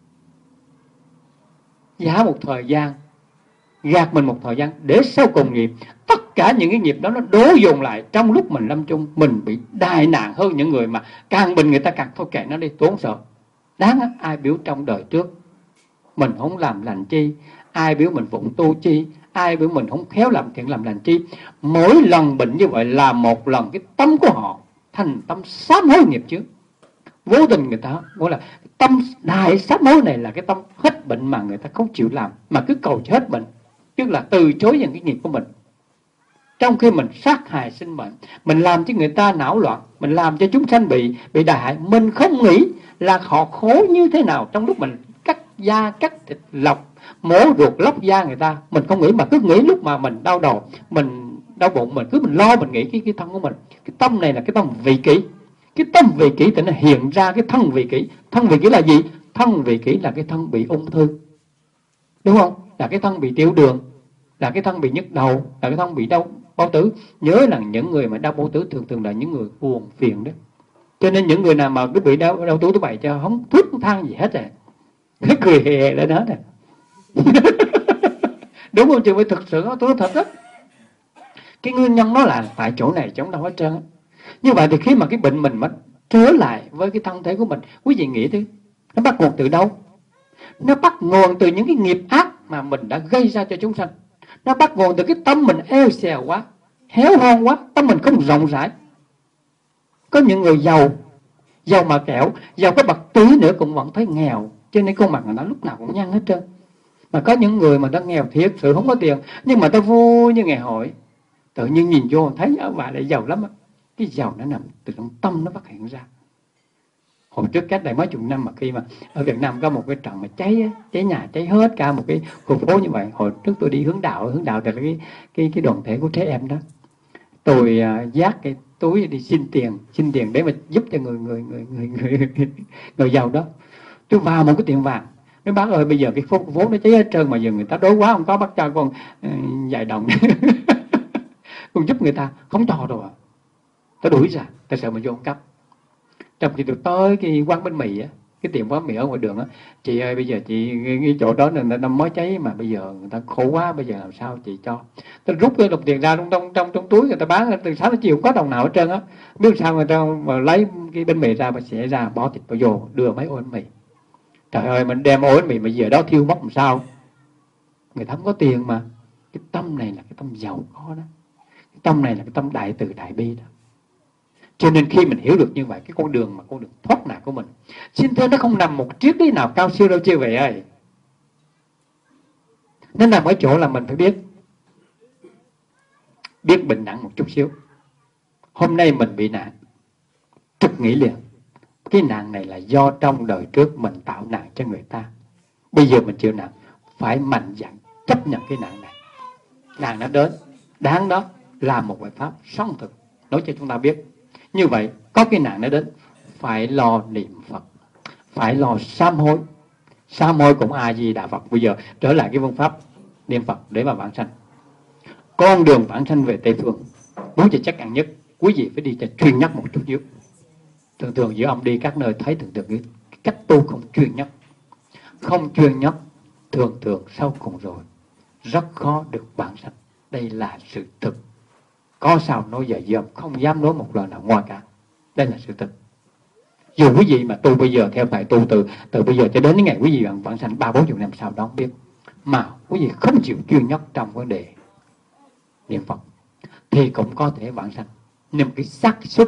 Giả một thời gian, gạt mình một thời gian, để sau cùng nghiệp, tất cả những cái nghiệp đó nó đổ dồn lại trong lúc mình lâm chung, mình bị đại nạn hơn những người mà càng bệnh người ta càng thôi kệ nó đi, tốn sợ. Đáng á, ai biểu trong đời trước mình không làm lành chi, ai biểu mình vụng tu chi, ai biểu mình không khéo làm thiện làm lành chi. Mỗi lần bệnh như vậy là một lần cái tâm của họ thành tâm sám hối nghiệp trước. Vô tình người ta gọi là tâm đại sám hối này là cái tâm hết bệnh mà người ta không chịu làm, mà cứ cầu cho hết bệnh, tức là từ chối những cái nghiệp của mình. Trong khi mình sát hại sinh mệnh, mình làm cho người ta não loạn, mình làm cho chúng sanh bị bị đại hại, mình không nghĩ là họ khổ như thế nào trong lúc mình cắt da, cắt thịt, lọc, mổ ruột, lóc da người ta. Mình không nghĩ mà cứ nghĩ lúc mà mình đau đầu, mình đau bụng, mình cứ mình lo, mình nghĩ cái, cái thân của mình. Cái tâm này là cái tâm vị kỷ. Cái tâm vị kỷ thì nó hiện ra cái thân vị kỷ. Thân vị kỷ là gì? Thân vị kỷ là cái thân bị ung thư, đúng không? Là cái thân bị tiểu đường, là cái thân bị nhức đầu, là cái thân bị đau bao tử. Nhớ là những người mà đau bao tử thường thường là những người buồn phiền đó. Cho nên những người nào mà cứ bị đau đau túi thứ bảy cho không thuốc không than gì hết rồi, cái cười hề hề lên hết rồi. Đúng không? Chứ phải thực sự tôi nói thật đó. Cái nguyên nhân nó là tại chỗ này chống đâu hết trơn. Như vậy thì khi mà cái bệnh mình mất trở lại với cái thân thể của mình, quý vị nghĩ đi, nó bắt nguồn từ đâu? Nó bắt nguồn từ những cái nghiệp ác mà mình đã gây ra cho chúng sanh. Nó bắt nguồn từ cái tâm mình eo xèo quá, héo hon quá, tâm mình không rộng rãi. Có những người giàu, giàu mà kẹo, giàu có bạc túi nữa cũng vẫn thấy nghèo, cho nên khuôn mặt người ta lúc nào cũng nhăn hết trơn. Mà có những người mà đã nghèo thiệt sự không có tiền, nhưng mà ta vui như ngày hội, tự nhiên nhìn vô thấy ở bà lại giàu lắm á. Cái giàu nó nằm từ trong tâm nó phát hiện ra. Hồi trước cách đây mấy chục năm mà khi mà ở Việt Nam có một cái trận mà cháy cháy nhà cháy hết cả một cái khu phố như vậy. Hồi trước tôi đi hướng đạo, hướng đạo là cái cái cái đoàn thể của trẻ em đó. Tôi uh, giác cái túi đi xin tiền, xin tiền để mà giúp cho người người người người người, người giàu đó. Tôi vào một cái tiệm vàng, nói bác ơi bây giờ cái phố phố nó cháy hết trơn mà giờ người ta đói quá không có, bác cho con uh, vài đồng con giúp người ta, không cho đâu à. Tôi đuổi ra, tại sợ mình vô không cấp. Trong khi tôi tới cái quán bánh mì á, cái tiệm quán mì ở ngoài đường á, chị ơi bây giờ chị cái chỗ đó là năm mới cháy mà bây giờ người ta khổ quá, bây giờ làm sao chị cho. Tôi rút cái đồng tiền ra trong trong trong, trong túi, người ta bán từ sáng đến chiều không có đồng nào hết trơn á. Biết sao người ta mà lấy cái bánh mì ra và xẻ ra bỏ thịt vào vô đưa mấy ổ bánh mì. Trời ơi mình đem ổ bánh mì mà giờ đó thiêu mất làm sao? Người ta không có tiền mà. Cái tâm này là cái tâm giàu có đó. Cái tâm này là cái tâm đại từ đại bi đó. Cho nên khi mình hiểu được như vậy, cái con đường mà con đường thoát nạn của mình, xin thưa nó không nằm một triết lý nào cao siêu đâu chưa vậy ơi. Nó nằm ở chỗ là mình phải biết biết bình đẳng một chút xíu. Hôm nay mình bị nạn, trực nghĩ liền cái nạn này là do trong đời trước mình tạo nạn cho người ta. Bây giờ mình chịu nạn, phải mạnh dạn chấp nhận cái nạn này. Nạn nó đến, đáng đó, làm một biện pháp sống thực, nói cho chúng ta biết. Như vậy, có cái nạn nó đến, phải lo niệm Phật, phải lo sám hối. Sám hối cũng A Di Đà Phật. Bây giờ trở lại cái phương pháp niệm Phật để mà vãng sanh. Con đường vãng sanh về Tây Phương, muốn cho chắc ăn nhất, quý vị phải đi cho chuyên nhất một chút xíu. Thường thường giữa ông đi các nơi thấy thường thường cái cách tu không chuyên nhất. Không chuyên nhất, thường thường sau cùng rồi, rất khó được vãng sanh. Đây là sự thực. Có sao nói giờ dòm, không dám nói một lời nào ngoài cả. Đây là sự thực. Dù quý vị mà tu bây giờ theo thầy tu từ từ bây giờ cho đến ngày quý vị vãng sanh ba bốn chục năm sau đó không biết. mà quý vị không chịu chuyên nhất trong vấn đề niệm Phật thì cũng có thể vãng sanh. Nhưng cái xác suất,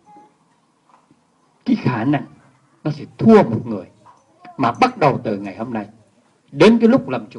cái khả năng nó sẽ thua một người mà bắt đầu từ ngày hôm nay đến cái lúc lâm chung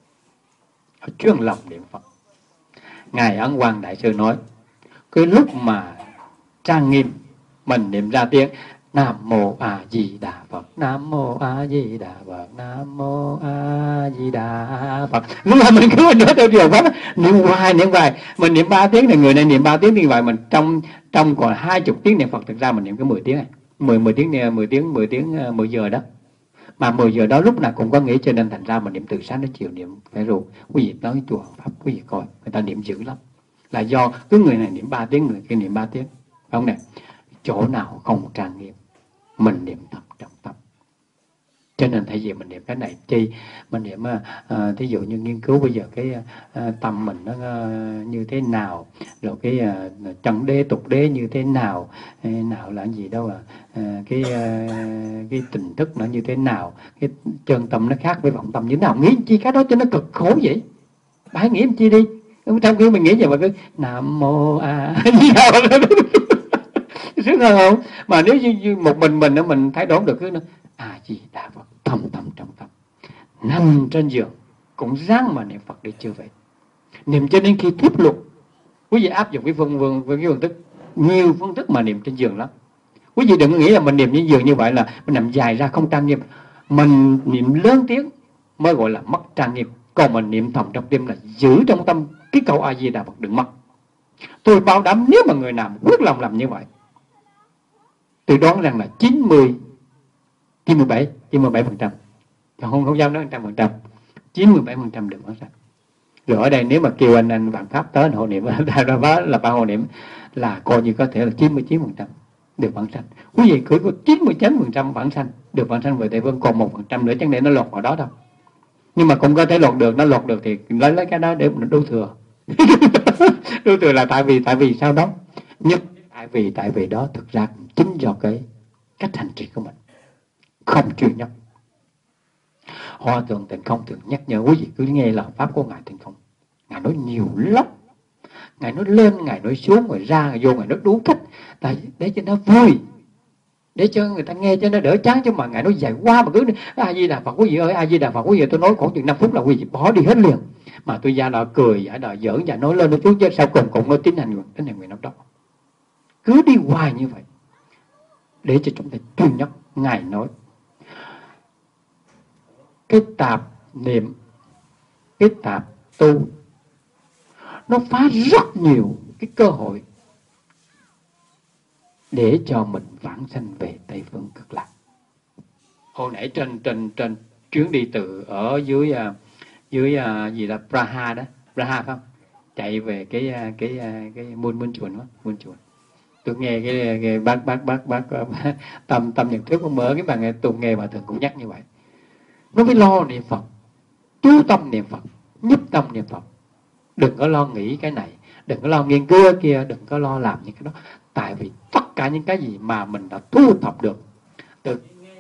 họ chuyên lòng niệm Phật. Ngài Ấn Quang Đại Sư nói cái lúc mà trang nghiêm mình niệm ra tiếng Nam Mô A Di Đà Phật, Nam Mô A Di Đà Phật, Nam Mô A Di Đà Phật. Lúc mà mình cứ nói theo điều Pháp, niệm hoài niệm hoài, mình niệm ba tiếng thì người này niệm ba tiếng như vậy, mình trong trong còn hai chục tiếng niệm Phật, thực ra mình niệm cái mười tiếng này, mười mười tiếng mười tiếng mười tiếng mười giờ đó. Mà mười giờ đó lúc nào cũng có nghĩ, cho nên thành ra mình niệm từ sáng đến chiều niệm phải rồi. Quý vị nói chùa Pháp, quý vị coi, người ta niệm dữ lắm. Là do cứ người này niệm ba tiếng, người kia niệm ba tiếng. Phải không nè? Chỗ nào không trang nghiêm, mình niệm thầm trong tâm. Cho nên thay vì mình niệm cái này chi, mình niệm à, thí dụ như nghiên cứu bây giờ cái à, tâm mình nó à, như thế nào, rồi cái à, chân đế tục đế như thế nào, nào là gì đâu à, à cái à, cái tình thức nó như thế nào, cái chân tâm nó khác với vọng tâm như thế nào, nghĩ chi cái đó cho nó cực khổ vậy. Bà hãy nghĩ chi đi, trong khi mình nghĩ vậy mà cứ Nam Mô A Di Đà Phật sướng hơn không? Mà nếu như một mình mình mình thấy đón được cái nó A Di Đà Phật thầm thầm trong tâm, nằm trên giường cũng ráng mà niệm Phật đi chưa vậy. Niệm cho đến khi thiếp luôn. Quý vị áp dụng cái phương phương với cái phương thức, nhiều phương thức mà niệm trên giường lắm. Quý vị đừng có nghĩ là mình niệm trên giường như vậy là mình nằm dài ra không trang nghiêm. Mình niệm lớn tiếng mới gọi là mất trang nghiêm. Còn mình niệm thầm trong tim là giữ trong tâm cái câu A Di Đà Phật đừng mất. Tôi bảo đảm nếu mà người nào quyết lòng làm như vậy, tôi đoán rằng là chín mươi, chín mươi bảy, chín mươi bảy phần trăm, không không dám nói một trăm phần trăm, chín mươi bảy phần trăm được vãng sanh. Rồi ở đây nếu mà kêu anh anh Vạn Pháp tới hộ niệm là ba hộ niệm là coi như có thể là chín mươi chín phần trăm được vãng sanh. Quý vị cứ có chín mươi chín phần trăm vãng sanh được vãng sanh về Tây Phương, còn một phần trăm nữa chẳng lẽ nó lọt vào đó đâu. Nhưng mà cũng có thể lọt được, nó lọt được thì lấy lấy cái đó để mình đổ thừa. Đổ thừa là tại vì tại vì sao đó? Nhưng tại vì tại vì đó thực ra chính do cái cách hành trì của mình không chuyên nhất. Hòa Thượng Tịnh Không thường nhắc nhở quý vị cứ nghe lời pháp của Ngài Tịnh Không. Ngài nói nhiều lắm, Ngài nói lên, Ngài nói xuống, Ngài ra, Ngài vô, Ngài nói đủ cách, tại để cho nó vui, để cho người ta nghe cho nó đỡ chán. Chứ mà Ngài nói dài quá mà cứ A Di Đà Phật quý vị ơi, A Di Đà Phật quý vị, tôi nói khoảng chừng năm phút là quý vị bỏ đi hết liền. Mà tôi ra đòi cười, giả đòi giỡn, và nói lên nói xuống, chứ sau cùng cũng nói tín hành tín hành nguyện đó. Cứ đi hoài như vậy để cho chúng ta chuyên nhất. Ngài nói cái tạp niệm, cái tạp tu nó phá rất nhiều cái cơ hội để cho mình vãng sanh về Tây Phương Cực Lạc. Hồi nãy trên trên trên chuyến đi từ ở dưới dưới gì là Praha đó, Praha phải không? Chạy về cái cái cái, cái Mun Mun Chuồn đó, Mun Chuồn. Tôi nghe cái, cái bác bác bác bác tâm tâm nhận thức của mở cái bằng tụng nghe mà thường cũng nhắc như vậy. Nó mới lo niệm Phật, chú tâm niệm Phật, nhất tâm niệm Phật. Đừng có lo nghĩ cái này, đừng có lo nghiên cứu cái kia, đừng có lo làm những cái đó. Tại vì tất cả những cái gì mà mình đã thu thập được từ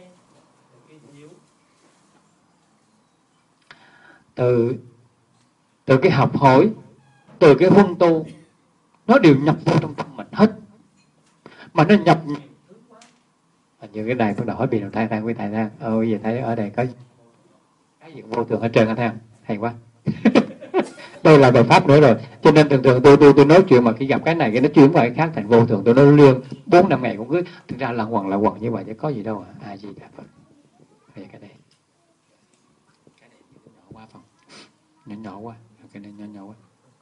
từ từ cái học hỏi, từ cái huân tu, nó đều nhập vô trong tâm mình hết. Mà nó nhập như cái này bắt đầu hỏi bị đầu thai thang với thầy thang. Ờ bây giờ thấy ở đây có cái gì vô thường ở trên anh thấy không? Hay quá. Đây là bài pháp nữa rồi. Cho nên thường thường tôi tôi tôi nói chuyện mà khi gặp cái này cái nó chuyển qua cái khác thành vô thường, tôi nói liên bốn năm ngày cũng cứ thực ra là quần là quần như vậy chứ có gì đâu à. A Di Đà Phật. Đây cái này. Cái này nhỏ quá không? Nhỏ nhỏ quá. Cái này nhỏ nhỏ quá.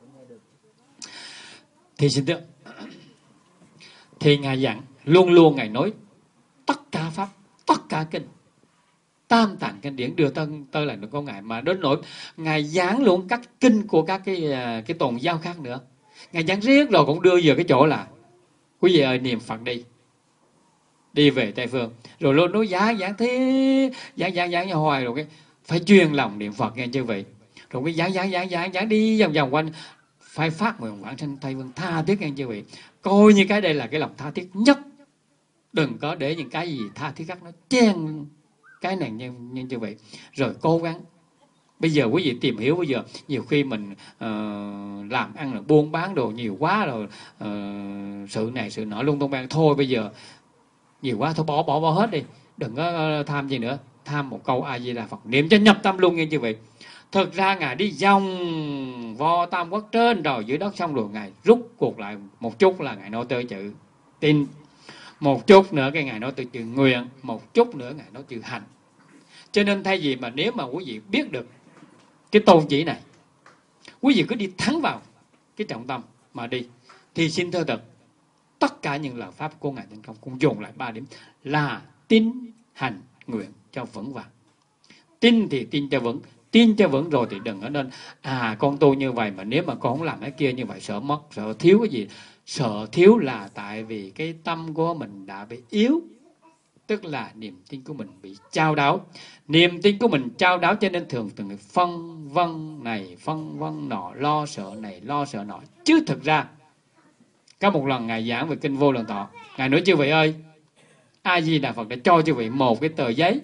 Thì xin thưa, thì Ngài dặn luôn luôn Ngài nói tất cả pháp, tất cả kinh, tam tạng kinh điển đưa tân tới là nó có Ngài, mà đến nỗi Ngài giảng luôn các kinh của các cái cái tôn giáo khác nữa. Ngài giảng riết rồi cũng đưa vào cái chỗ là quý vị ơi niệm Phật đi, đi về Tây Phương. Rồi luôn nói giảng giảng thế giảng giảng giảng như hoài rồi cái phải chuyên lòng niệm Phật nghe chứ vậy. Rồi cái giảng giảng giảng giảng giảng đi vòng vòng quanh phải phát nguyện vãng sanh Tây Phương tha thiết nghe chứ vậy. Coi như cái đây là cái lòng tha thiết nhất. Đừng có để những cái gì tha thiết khác nó chen cái này như, như vậy. Rồi cố gắng Bây giờ quý vị tìm hiểu, bây giờ nhiều khi mình uh, làm ăn là buôn bán đồ nhiều quá rồi, uh, sự này sự nọ lung tung beng, thôi bây giờ nhiều quá thôi bỏ bỏ bỏ hết đi, đừng có tham gì nữa, tham một câu A Di Đà Phật niệm cho nhập tâm luôn nghe chứ vậy. Thực ra Ngài đi vòng vo tam quốc trên rồi dưới đất, xong rồi Ngài rút cuộc lại một chút là Ngài nói tới chữ tin, một chút nữa cái Ngài nói tới chữ nguyện, một chút nữa Ngài nói chữ hành. Cho nên thay vì mà nếu mà quý vị biết được cái tôn chỉ này, quý vị cứ đi thẳng vào cái trọng tâm mà đi, thì xin thưa thật, tất cả những lời pháp của Ngài Thành Công cũng dồn lại ba điểm là tin, hành, nguyện cho vững vàng. Tin thì tin cho vững, tin cho vững rồi thì đừng có nên à con tu như vậy mà nếu mà con không làm cái kia như vậy sợ mất, sợ thiếu cái gì. Sợ thiếu là tại vì cái tâm của mình đã bị yếu, tức là niềm tin của mình bị chao đáo. Niềm tin của mình chao đáo cho nên thường thường phân vân này phân vân nọ, lo sợ này lo sợ nọ. Chứ thực ra có một lần Ngài giảng về kinh Vô Lượng Thọ, Ngài nói chư vị ơi, A Di Đà Phật đã cho chư vị một cái tờ giấy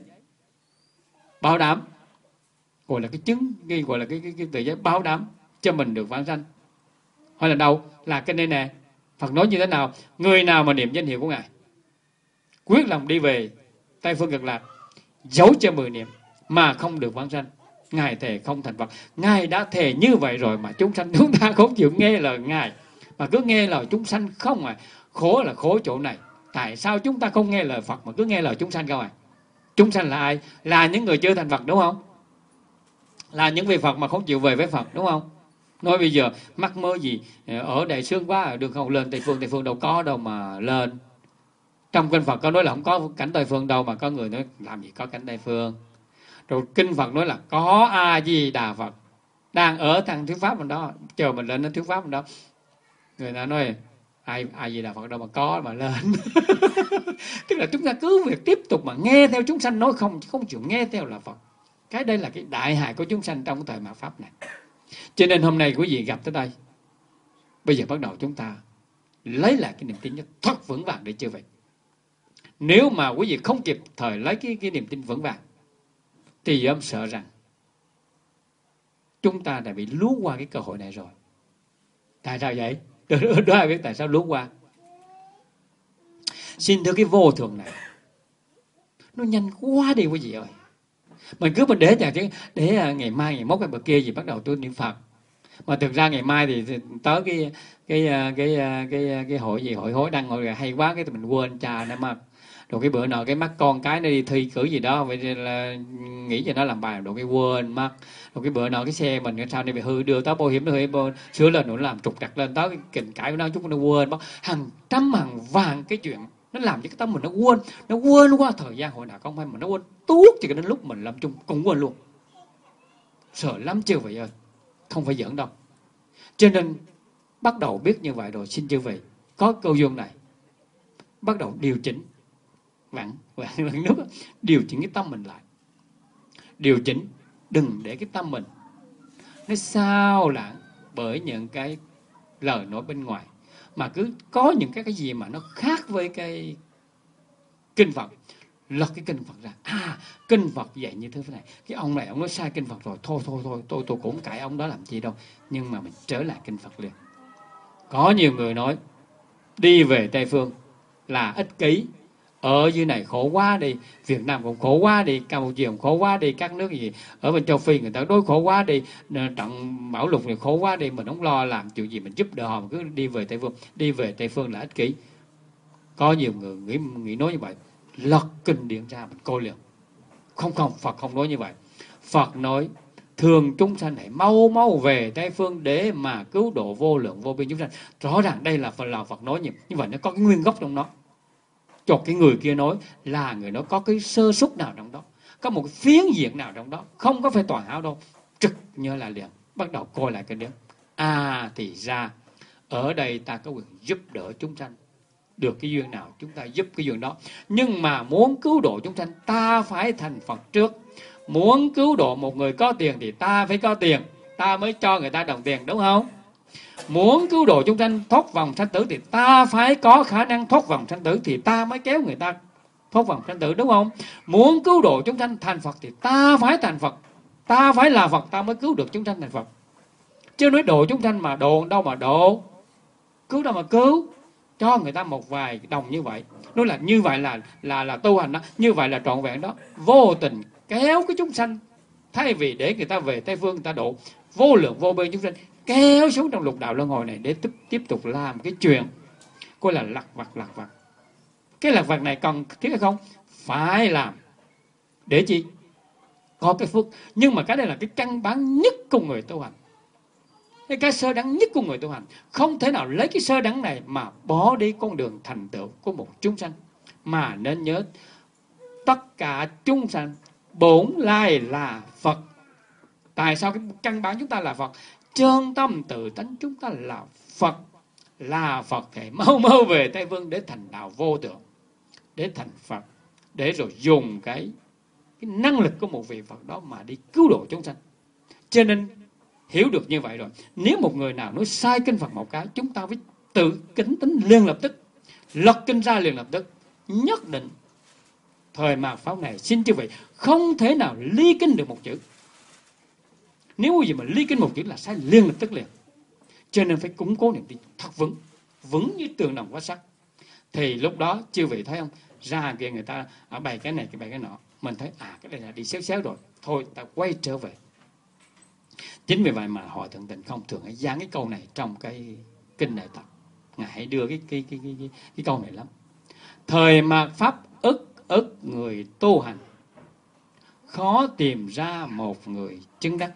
bảo đảm, gọi là cái chứng, cái gọi là cái, cái, cái tờ giấy bảo đảm cho mình được vãng sanh. Hỏi là đâu? Là cái này nè. Phật nói như thế nào? Người nào mà niệm danh hiệu của Ngài, quyết lòng đi về Tây Phương Cực Lạc, dấu cho mười niệm mà không được vãng sanh, Ngài thề không thành Phật. Ngài đã thề như vậy rồi mà chúng sanh chúng ta không chịu nghe lời Ngài, mà cứ nghe lời chúng sanh không à. Khổ là khổ chỗ này. Tại sao chúng ta không nghe lời Phật mà cứ nghe lời chúng sanh không à? Chúng sanh là ai? Là những người chưa thành Phật đúng không? Là những vị Phật mà không chịu về với Phật đúng không? Nói bây giờ mắc mơ gì ở Đại Sương quá, được không lên Tây Phương? Tây Phương đâu có đâu mà lên. Trong kinh Phật có nói là không có cảnh Tây Phương đâu, mà có người nói làm gì có cảnh Tây Phương. Rồi kinh Phật nói là có A Di Đà Phật đang ở thằng thuyết pháp bên đó, chờ mình lên đến thuyết pháp bên đó. Người ta nói ai A Di Đà Phật đâu mà có mà lên. Tức là chúng ta cứ việc tiếp tục mà nghe theo chúng sanh nói không, không chịu nghe theo là Phật. Cái đây là cái đại hại của chúng sanh trong thời mạt pháp này. Cho nên hôm nay quý vị gặp tới đây, bây giờ bắt đầu chúng ta lấy lại cái niềm tin nhất thật vững vàng để chưa vậy. Nếu mà quý vị không kịp thời lấy cái, cái niềm tin vững vàng, thì ông sợ rằng chúng ta đã bị lú qua cái cơ hội này rồi. Tại sao vậy? Đó ai biết tại sao lú qua? Xin thưa cái vô thường này, nó nhanh quá đi quý vị ơi. Mình cứ mình để chả chứ để ngày mai ngày mốt ngày bữa kia gì bắt đầu tôi niệm Phật, mà thực ra ngày mai thì tới cái cái cái cái cái, cái hội gì hội hối đăng hội hay quá, cái mình quên cha nó mất. Rồi cái bữa nọ cái mắt con cái nó đi thi cử gì đó, vậy là nghĩ cho nó làm bài, rồi cái quên mất. Rồi cái bữa nọ cái xe mình sao này bị hư, đưa tới bảo hiểm nó hư, sửa lên nữa làm trục trặc lên, tới cái kình cãi với nó chút nó quên mất. Hàng trăm hàng vàng cái chuyện nó làm cho cái tâm mình nó quên, nó quên qua thời gian hội nào không phải mà nó quên tuốt chỉ đến lúc mình làm chung cũng quên luôn. Sợ lắm chứ vậy ơi, không phải giỡn đâu. Cho nên bắt đầu biết như vậy rồi, xin chư vị có câu duyên này, bắt đầu điều chỉnh vặn vặn vặn nước, điều chỉnh cái tâm mình lại, điều chỉnh, đừng để cái tâm mình nó sao lãng bởi những cái lời nói bên ngoài, mà cứ có những cái cái gì mà nó khác với cái kinh Phật, lật cái kinh Phật ra. À, kinh Phật dạy như thế này, cái ông này ông nói sai kinh Phật rồi, thôi thôi thôi tôi tôi cũng cãi ông đó làm gì đâu. Nhưng mà mình trở lại kinh Phật liền. Có nhiều người nói đi về Tây Phương là ích kỷ, ở dưới này khổ quá đi, Việt Nam cũng khổ quá đi, Campuchia cũng khổ quá đi, các nước gì ở bên châu Phi người ta đối khổ quá đi, trận bão lụt này khổ quá đi, mình không lo làm chuyện gì, mình giúp đỡ họ, mình cứ đi về Tây Phương. Đi về Tây Phương là ích kỷ. Có nhiều người nghĩ, nghĩ nói như vậy, lật kinh điển ra mình coi liền. Không không, Phật không nói như vậy. Phật nói thường chúng sanh hãy mau mau về Tây Phương để mà cứu độ vô lượng vô biên chúng sanh. Rõ ràng đây là phần là Phật nói như, như vậy, nó có cái nguyên gốc trong nó. Cho cái người kia nói là người đó có cái sơ suất nào trong đó, có một cái phiến diện nào trong đó, không có phải toàn áo đâu. Trực nhớ lại liền, bắt đầu coi lại cái điểm. À thì ra ở đây ta có quyền giúp đỡ chúng sanh, được cái duyên nào chúng ta giúp cái duyên đó. Nhưng mà muốn cứu độ chúng sanh ta phải thành Phật trước. Muốn cứu độ một người có tiền thì ta phải có tiền, ta mới cho người ta đồng tiền, đúng không? Muốn cứu độ chúng sanh thoát vòng sanh tử thì ta phải có khả năng thoát vòng sanh tử, thì ta mới kéo người ta thoát vòng sanh tử, đúng không? Muốn cứu độ chúng sanh thành Phật thì ta phải thành Phật, Ta phải là Phật ta mới cứu được chúng sanh thành Phật. Chứ nói độ chúng sanh mà độ đâu mà độ, cứu đâu mà cứu. Cho người ta một vài đồng như vậy, nói là như vậy là là là tu hành đó, như vậy là trọn vẹn đó. Vô tình kéo cái chúng sanh, thay vì để người ta về Tây Phương người ta độ vô lượng vô biên chúng sanh, kéo xuống trong lục đạo luân hồi này để tiếp tiếp tục làm cái chuyện coi là lặt vặt lặt vặt. Cái lặt vặt này cần thiết hay không? Phải làm. Để chi? Có cái phước. Nhưng mà cái đây là cái căn bản nhất của người tu hành, cái cái sơ đẳng nhất của người tu hành. Không thể nào lấy cái sơ đẳng này mà bỏ đi con đường thành tựu của một chúng sanh. Mà nên nhớ, tất cả chúng sanh bổn lai là Phật. Tại sao cái căn bản chúng ta là Phật? Chân tâm tự tánh chúng ta là Phật. Là Phật thì mau mau về Tây Phương để thành đạo vô tượng, để thành Phật, để rồi dùng cái, cái năng lực của một vị Phật đó mà đi cứu độ chúng sanh. Cho nên hiểu được như vậy rồi, nếu một người nào nói sai kinh Phật một cái, chúng ta phải tự kính tính liền lập tức, lật kinh ra liền lập tức. Nhất định thời mạt Pháp này xin chư vị không thể nào ly kinh được một chữ. Nếu gì mà ly kinh một chữ là sai liền lập tức liền. Cho nên phải củng cố niềm tin thật vững, vững như tường đồng vách sắt. Thì lúc đó chư vị thấy không, ra kia người ta ở bày cái này cái bày cái nọ, mình thấy à cái này là đi xéo xéo rồi, thôi ta quay trở về. Chính vì vậy mà Hòa Thượng Tịnh Không thường hay giảng cái câu này trong cái kinh Đại Tập. Ngài hãy đưa cái cái cái cái cái, cái câu này lắm. Thời mạt Pháp ức ức người tu hành, khó tìm ra một người chứng đắc.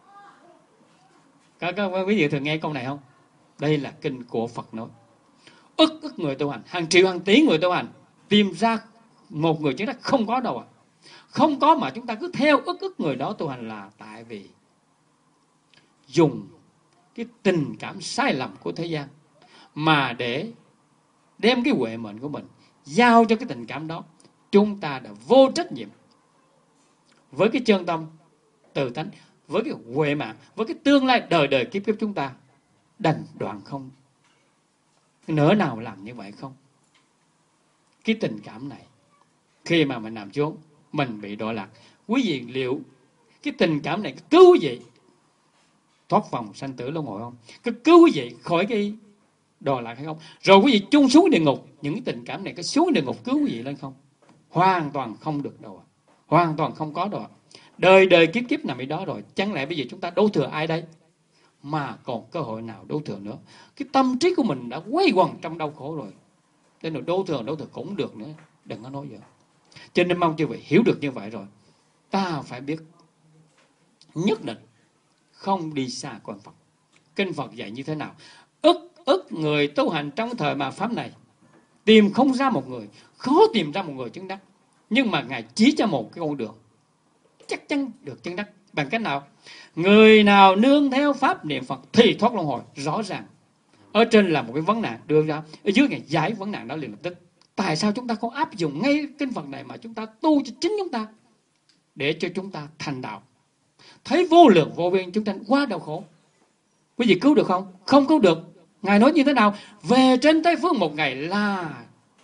Các, các quý vị thường nghe câu này không? Đây là kinh của Phật nói. Ức ức người tu hành, hàng triệu hàng tỷ người tu hành, tìm ra một người chứng đắc không có đâu à. Không có mà chúng ta cứ theo ức ức người đó tu hành là tại vì dùng cái tình cảm sai lầm của thế gian mà để đem cái huệ mệnh của mình giao cho cái tình cảm đó. Chúng ta đã vô trách nhiệm với cái chân tâm từ tánh, với cái huệ mạng, với cái tương lai đời đời kiếp kiếp chúng ta. Đành đoạn không nỡ nào làm như vậy không? Cái tình cảm này khi mà mình nằm xuống mình bị đọa lạc, quý vị liệu cái tình cảm này cứu quý vị thoát vòng sanh tử luân hồi không? Có cứu quý vị khỏi cái đọa lạc hay không? Rồi quý vị chung xuống địa ngục, những cái tình cảm này có xuống địa ngục cứu quý vị lên không? Hoàn toàn không được đâu, hoàn toàn không có đâu. Đời đời kiếp kiếp nằm ở đó rồi, chẳng lẽ bây giờ chúng ta đổ thừa ai đây mà còn cơ hội nào đổ thừa nữa? Cái tâm trí của mình đã quay quần trong đau khổ rồi, nên rồi đổ thừa đổ thừa cũng được nữa, đừng có nói vậy. Cho nên mong chư vị hiểu được như vậy rồi, ta phải biết nhất định không đi xa con Phật. Kinh Phật dạy như thế nào? Ức ức người tu hành trong thời mạt Pháp này, tìm không ra một người, khó tìm ra một người chứng đắc. Nhưng mà Ngài chỉ cho một cái con đường chắc chắn được chứng đắc. Bằng cách nào? Người nào nương theo pháp niệm Phật thì thoát luân hồi. Rõ ràng ở trên là một cái vấn nạn đưa ra, ở dưới Ngài giải vấn nạn đó liền lập tức. Tại sao chúng ta không áp dụng ngay kinh Phật này mà chúng ta tu cho chính chúng ta, để cho chúng ta thành đạo, thấy vô lượng vô biên chúng ta quá đau khổ? Quý vị cứu được không? Không cứu được. Ngài nói như thế nào? Về trên Tây Phương một ngày là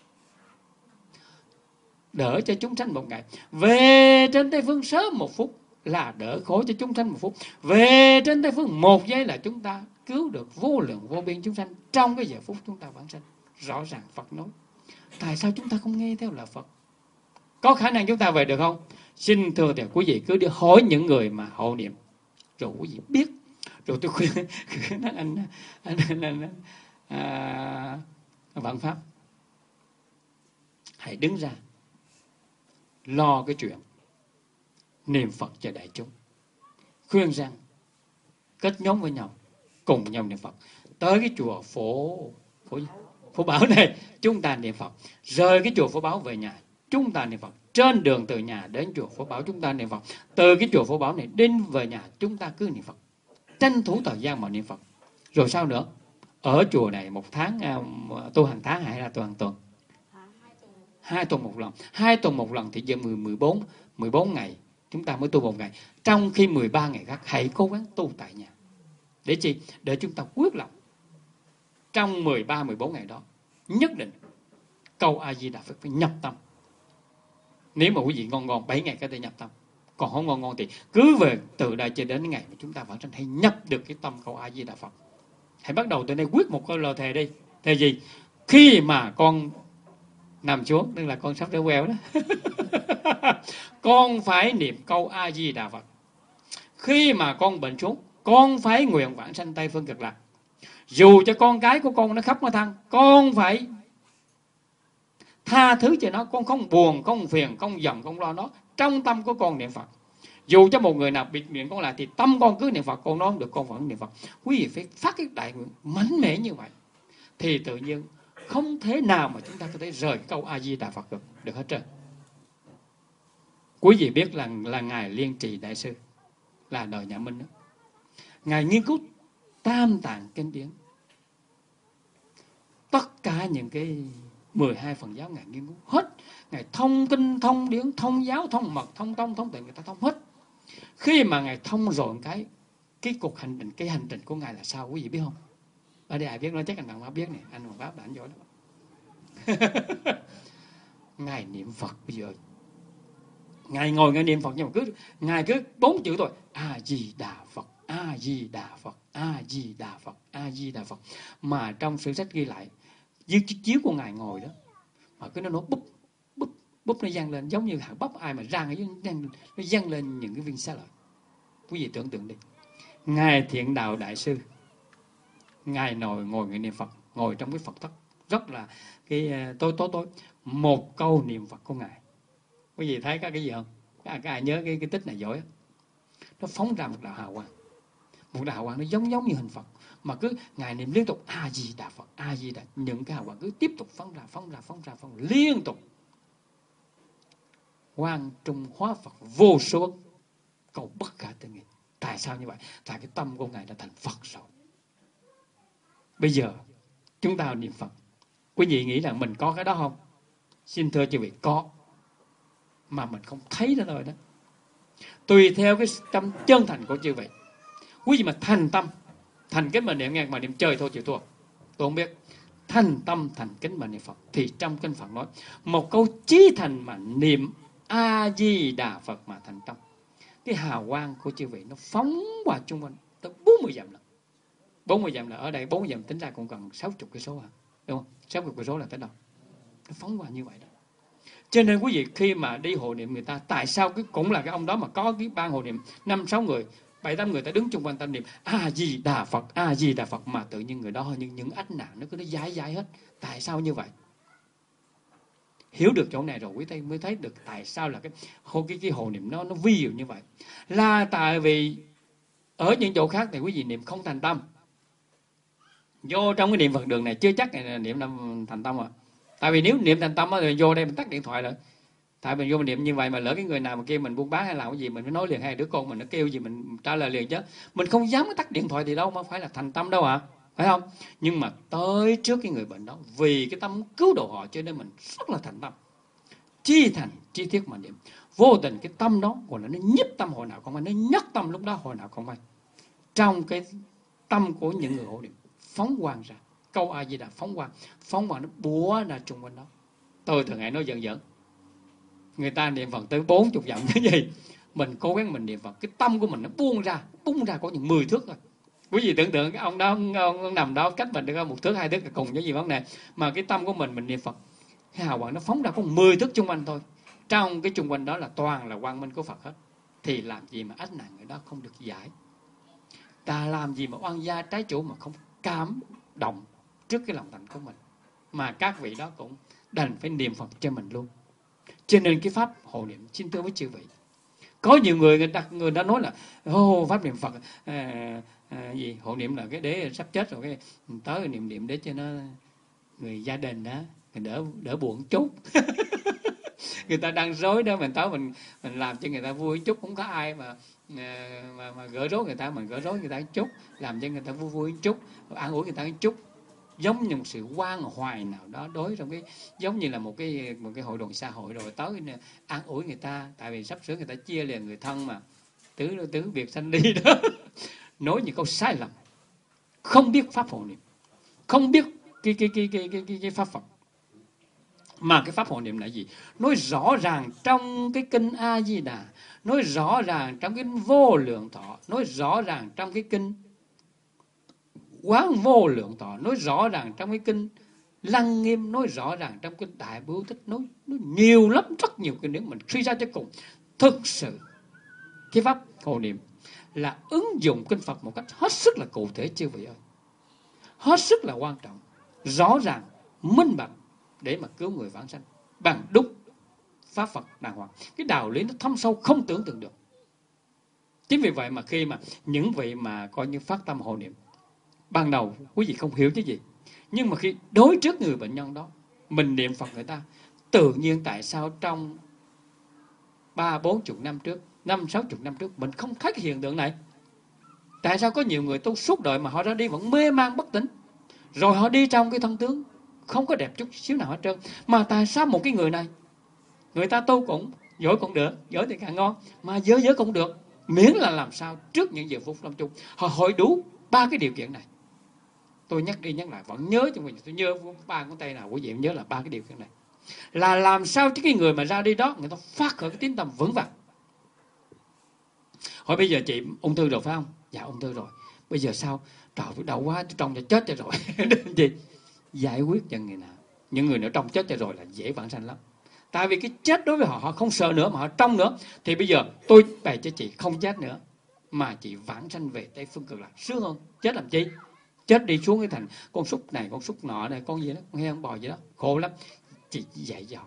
đỡ cho chúng sanh một ngày. Về trên Tây Phương sớm một phút là đỡ khổ cho chúng sanh một phút. Về trên Tây Phương một giây là chúng ta cứu được vô lượng vô biên chúng sanh trong cái giờ phút chúng ta vãng sanh. Rõ ràng Phật nói. Tại sao chúng ta không nghe theo lời Phật? Có khả năng chúng ta về được không? Xin thưa thì quý vị cứ đi hỏi những người mà hộ niệm, rồi quý vị biết. Rồi tôi khuyên anh anh anh, anh, anh à, Vạn Pháp hãy đứng ra lo cái chuyện niệm Phật cho đại chúng, khuyên rằng kết nhóm với nhau, cùng nhau niệm Phật. Tới cái chùa Phổ Phổ, Phổ Bảo này chúng ta niệm Phật, rời cái chùa Phổ Bảo về nhà chúng ta niệm Phật, trên đường từ nhà đến chùa Phổ Bảo chúng ta niệm Phật, từ cái chùa Phổ Bảo này đến về nhà chúng ta cứ niệm Phật, tranh thủ thời gian mà niệm Phật. Rồi sao nữa? Ở chùa này một tháng uh, tu hàng tháng hay là tu hàng tuần? Hai tuần một lần. Hai tuần một lần thì giờ mười bốn, mười bốn ngày chúng ta mới tu một ngày. Trong khi mười ba ngày khác hãy cố gắng tu tại nhà. Để chi? Để chúng ta quyết lòng trong mười ba, mười bốn ngày đó nhất định câu A Di Đà Phật phải nhập tâm. Nếu mà quý vị ngon ngon bảy ngày có thể nhập tâm, Còn không ngon ngon thì cứ về từ đây cho đến ngày mà chúng ta vãng sanh, hãy nhập được cái tâm câu A Di Đà Phật. Hãy bắt đầu từ đây quyết một câu lời thề đi. Thề gì? Khi mà con nằm xuống, tức là con sắp trở queo đó, con phải niệm câu A Di Đà Phật. Khi mà con bệnh xuống, con phải nguyện vãng sanh Tây Phương Cực Lạc. Dù cho con cái của con nó khóc nó than, con phải tha thứ cho nó. Con không buồn, không phiền, không giận, không lo nó. Trong tâm của con niệm Phật. Dù cho một người nào bịt miệng con lại thì tâm con cứ niệm Phật. Con nói không được, con vẫn niệm Phật. Quý vị phải phát cái đại nguyện mạnh mẽ như vậy, thì tự nhiên không thể nào mà chúng ta có thể rời cái câu A Di Đà Phật được, được hết trơn. Quý vị biết là là ngài Liên Trì Đại sư, là đời nhà Minh đó, ngài nghiên cứu tam tạng kinh điển, tất cả những cái mười hai phần giáo ngài nghiên cứu hết. Ngài thông kinh, thông điển, thông giáo, thông mật, thông tông, thông tịnh, người ta thông hết. Khi mà ngài thông rồi cái cái cuộc hành trình, cái hành trình của ngài là sao quý vị biết không? Ở đây ai biết nói chắc anh Hoàng Pháp biết này, anh Hoàng Pháp đã anh giỏi lắm. Ngài niệm Phật bây giờ, ngài ngồi ngài niệm Phật, nhưng mà cứ ngài cứ bốn chữ thôi: A Di Đà Phật, A Di Đà Phật, A Di Đà Phật, A Di Đà Phật. Mà trong sử sách ghi lại dưới chiếc chiếu của ngài ngồi đó, mà cứ nó nói búp búp búp, nó văng lên giống như hạt bắp ai mà rang ở dưới, nó văng lên những cái viên xá lợi. Quý vị tưởng tượng đi, ngài Thiện Đạo Đại sư, ngài ngồi ngồi ngài niệm Phật, ngồi trong cái Phật thất rất là cái tối tối tối, một câu niệm Phật của ngài, quý vị thấy có cái gì không? Các ai nhớ cái cái tích này giỏi, nó phóng ra một đạo hào quang, một đạo hào quang nó giống giống như hình Phật, mà cứ ngài niệm liên tục A Di Đà Phật, A Di Đà, những cái hào quang cứ tiếp tục phóng ra, phóng ra, phóng ra, phóng ra liên tục. Quang Trung hóa Phật vô số, cầu bất khả tư nghị. Tại sao như vậy? Tại cái tâm của ngài đã thành Phật rồi. Bây giờ chúng ta niệm Phật, quý vị nghĩ rằng mình có cái đó không? Xin thưa chư vị, có, mà mình không thấy nó thôi đó. Tùy theo cái tâm chân thành của chư vị. Quý vị mà thành tâm, thành kính mà niệm nghe, mà niệm chơi thôi chịu thua. Tôi không biết. Thành tâm, thành kính mà niệm Phật, thì trong kinh Phật nói một câu chí thành mà niệm A Di Đà Phật mà thành tâm, cái hào quang của chư vị nó phóng qua chung quanh tới bốn mươi dặm lần. bốn mươi dặm là ở đây, bốn mươi dặm tính ra cũng cần sáu mươi cây số hả? Đúng không? sáu mươi cây số là tới đâu? Nó phóng qua như vậy đó. Cho nên quý vị khi mà đi hộ niệm người ta, tại sao cái cũng là cái ông đó mà có cái ban hộ niệm năm sáu người, bảy tám người ta đứng chung quanh ta niệm A Di Đà Phật, A Di Đà Phật, mà tự nhiên người đó những những ách nạn nó cứ nó dai dai hết. Tại sao như vậy? Hiểu được chỗ này rồi quý thầy mới thấy được tại sao là cái cái cái hộ niệm nó nó vi diệu như vậy. Là tại vì ở những chỗ khác thì quý vị niệm không thành tâm. Vô trong cái niệm Phật đường này chưa chắc là niệm thành tâm à. Tại vì nếu niệm thành tâm thì vô đây mình tắt điện thoại rồi. Tại mình vô mình niệm như vậy mà lỡ cái người nào mà kêu mình buôn bán hay làm cái gì mình phải nói liền, hay đứa con mình nó kêu gì mình trả lời liền chứ. Mình không dám tắt điện thoại thì đâu mà phải là thành tâm đâu ạ. À. Phải không? Nhưng mà tới trước cái người bệnh đó, vì cái tâm cứu độ họ cho nên mình rất là thành tâm. Chi thành, chi thiết mà niệm. Vô tình cái tâm đó gọi là nó nhiếp tâm hồi nào không ai, nó nhắc tâm lúc đó hồi nào không ai. Trong cái tâm của những người hộ niệm phóng quang ra, câu A Di Đà phóng quang, phóng quang nó búa ra chung quanh đó. Tôi thường ngày nói giận giận, người ta niệm Phật tới bốn chục dặm cái gì, mình cố gắng mình niệm Phật, cái tâm của mình nó buông ra, buông ra có những mười thước thôi. Quý vị tưởng tượng cái ông đó, ông, ông, ông nằm đó cách mình được một thước hai thước cùng với gì vấn đề, mà cái tâm của mình mình niệm Phật, cái hào quang nó phóng ra có mười thước chung quanh thôi. Trong cái chung quanh đó là toàn là quang minh của Phật hết. Thì làm gì mà ách nạn người đó không được giải? Ta làm gì mà oan gia trái chủ mà không cảm động trước cái lòng thành của mình? Mà các vị đó cũng đành phải niệm Phật cho mình luôn. Cho nên cái pháp hộ niệm, xin thưa với chư vị, có nhiều người người ta người ta nói là ô pháp niệm Phật à, à, gì hộ niệm là cái để sắp chết rồi cái tới niệm niệm để cho nó người gia đình đó đỡ đỡ buồn chút. Người ta đang rối đó, mình tới mình mình làm cho người ta vui chút, không có ai mà mà mà gỡ rối người ta, mình gỡ rối người ta một chút, làm cho người ta vui vui một chút, an ủi người ta một chút, giống như một sự quan hoài nào đó đối trong cái, giống như là một cái một cái hội đoàn xã hội rồi tới an ủi người ta, tại vì sắp sửa người ta chia liền người thân mà tứ tứ biệt sanh đi đó. Nói những câu sai lầm, không biết pháp hộ niệm, không biết cái cái cái cái cái cái, cái pháp Phật, Mà cái pháp hộ niệm là gì? Nói rõ ràng trong cái kinh A Di Đà, nói rõ ràng trong cái Vô Lượng Thọ, nói rõ ràng trong cái kinh Quán Vô Lượng Thọ, nói rõ ràng trong cái kinh Lăng Nghiêm, nói rõ ràng trong kinh Đại Bưu Tích, nói, nói nhiều lắm, rất nhiều kinh điển. Mình suy ra cho cùng, thực sự cái pháp hộ niệm là ứng dụng kinh Phật một cách hết sức là cụ thể chư vị ơi, hết sức là quan trọng, rõ ràng, minh bạch để mà cứu người vãng sanh bằng đúng pháp Phật đàng hoàng. Cái đạo lý nó thâm sâu không tưởng tượng được. Chính vì vậy mà khi mà những vị mà coi như phát tâm hộ niệm, ban đầu quý vị không hiểu chứ gì, nhưng mà khi đối trước người bệnh nhân đó, mình niệm Phật người ta, tự nhiên tại sao trong ba bốn chục năm trước, năm sáu chục năm trước mình không thấy cái hiện tượng này? Tại sao có nhiều người tu suốt đời mà họ ra đi vẫn mê man bất tỉnh, rồi họ đi trong cái thân tướng không có đẹp chút xíu nào hết trơn? Mà tại sao một cái người này, người ta tu cũng giỏi cũng được, giỏi thì càng ngon, mà dơ dơ cũng được, miễn là làm sao trước những giờ phút lâm chung họ hội đủ ba cái điều kiện này. Tôi nhắc đi nhắc lại vẫn nhớ cho mình, tôi nhớ ba ngón tay nào quý vị nhớ là ba cái điều kiện này, là làm sao chứ cái người mà ra đi đó người ta phát khởi cái tín tâm vững vàng. Hỏi bây giờ chị ung thư rồi phải không? Dạ ung thư rồi. Bây giờ sao? Trời ơi đau quá, tôi trông cho chết cho rồi. Gì? Giải quyết cho người nào. Những người nữa trông chết cho rồi là dễ vãng sanh lắm. Tại vì cái chết đối với họ, họ không sợ nữa mà họ trông nữa. Thì bây giờ tôi bày cho chị không chết nữa, mà chị vãng sanh về Tây Phương Cực Lạc, sướng không? Chết làm chi? Chết đi xuống cái thành con súc này, con súc nọ này, con gì đó, con heo con bò gì đó, khổ lắm. Chị dạy dò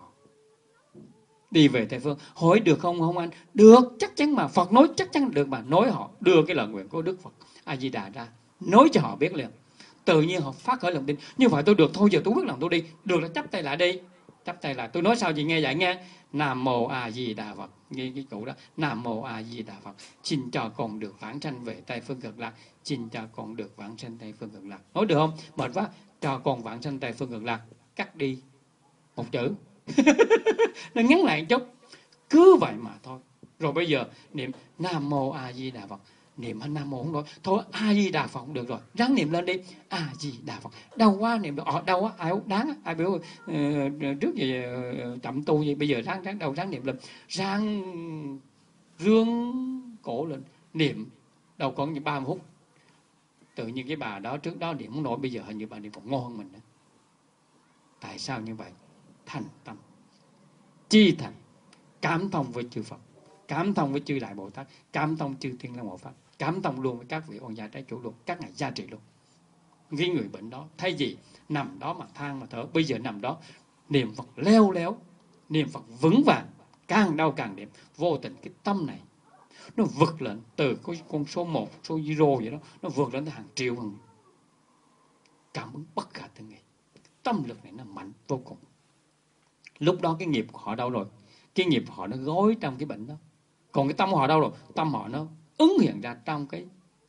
đi về Tây Phương. Hỏi được không không anh? Được, chắc chắn mà. Phật nói chắc chắn được mà. Nói họ đưa cái lời nguyện của Đức Phật A Di Đà ra, nói cho họ biết liền, tự nhiên họ phát khởi lòng tin. Như vậy tôi được thôi, giờ tôi quyết lòng tôi đi. Được là chắp tay lại đi. Chắp tay lại. Tôi nói sao chị nghe vậy nghe. Nam mô A Di Đà Phật. Nghe cái cụ đó. Nam mô A Di Đà Phật. Xin cho con được vãng sanh về Tây Phương Cực Lạc. Xin cho con được vãng sanh Tây Phương Cực Lạc. Nói được không? Mệt quá. Cho con vãng sanh Tây Phương Cực Lạc. Cắt đi một chữ. Nó ngắn lại một chút. Cứ vậy mà thôi. Rồi bây giờ niệm Nam mô A Di Đà Phật. Niệm hết Nam mô không nói. Thôi A Di Đà Phật không được rồi. Ráng niệm lên đi. A Di Đà Phật. Đau quá niệm được. Ờ đau quá. Ai đáng. Ai biểu uh, trước giờ uh, chậm tu gì. Bây giờ ráng ráng đầu ráng niệm lên. Ráng rương cổ lên. Niệm. Đâu còn như ba mươi phút. Tự nhiên cái bà đó trước đó niệm không nổi. Bây giờ hình như bà niệm còn ngon hơn mình nữa. Tại sao như vậy? Thành tâm. Chi thành. Cảm thông với chư Phật, cảm thông với chư Đại Bồ Tát, cảm thông chư Thiên Long Hộ Pháp, cảm thông luôn với các vị oan gia trái chủ luôn, các ngài gia trị luôn. Cái người bệnh đó thay vì nằm đó mà than mà thở, bây giờ nằm đó niệm Phật leo léo, niệm Phật vững vàng, càng đau càng niệm. Vô tình cái tâm này nó vượt lên từ con số một, số zero vậy đó, nó vượt lên tới hàng triệu hàng. Cảm ứng bất khả tư nghị. Tâm lực này nó mạnh vô cùng. Lúc đó cái nghiệp của họ đâu rồi? Cái nghiệp họ nó gói trong cái bệnh đó. Còn cái tâm của họ đâu rồi? Tâm họ nó ứng hiện ra trong cái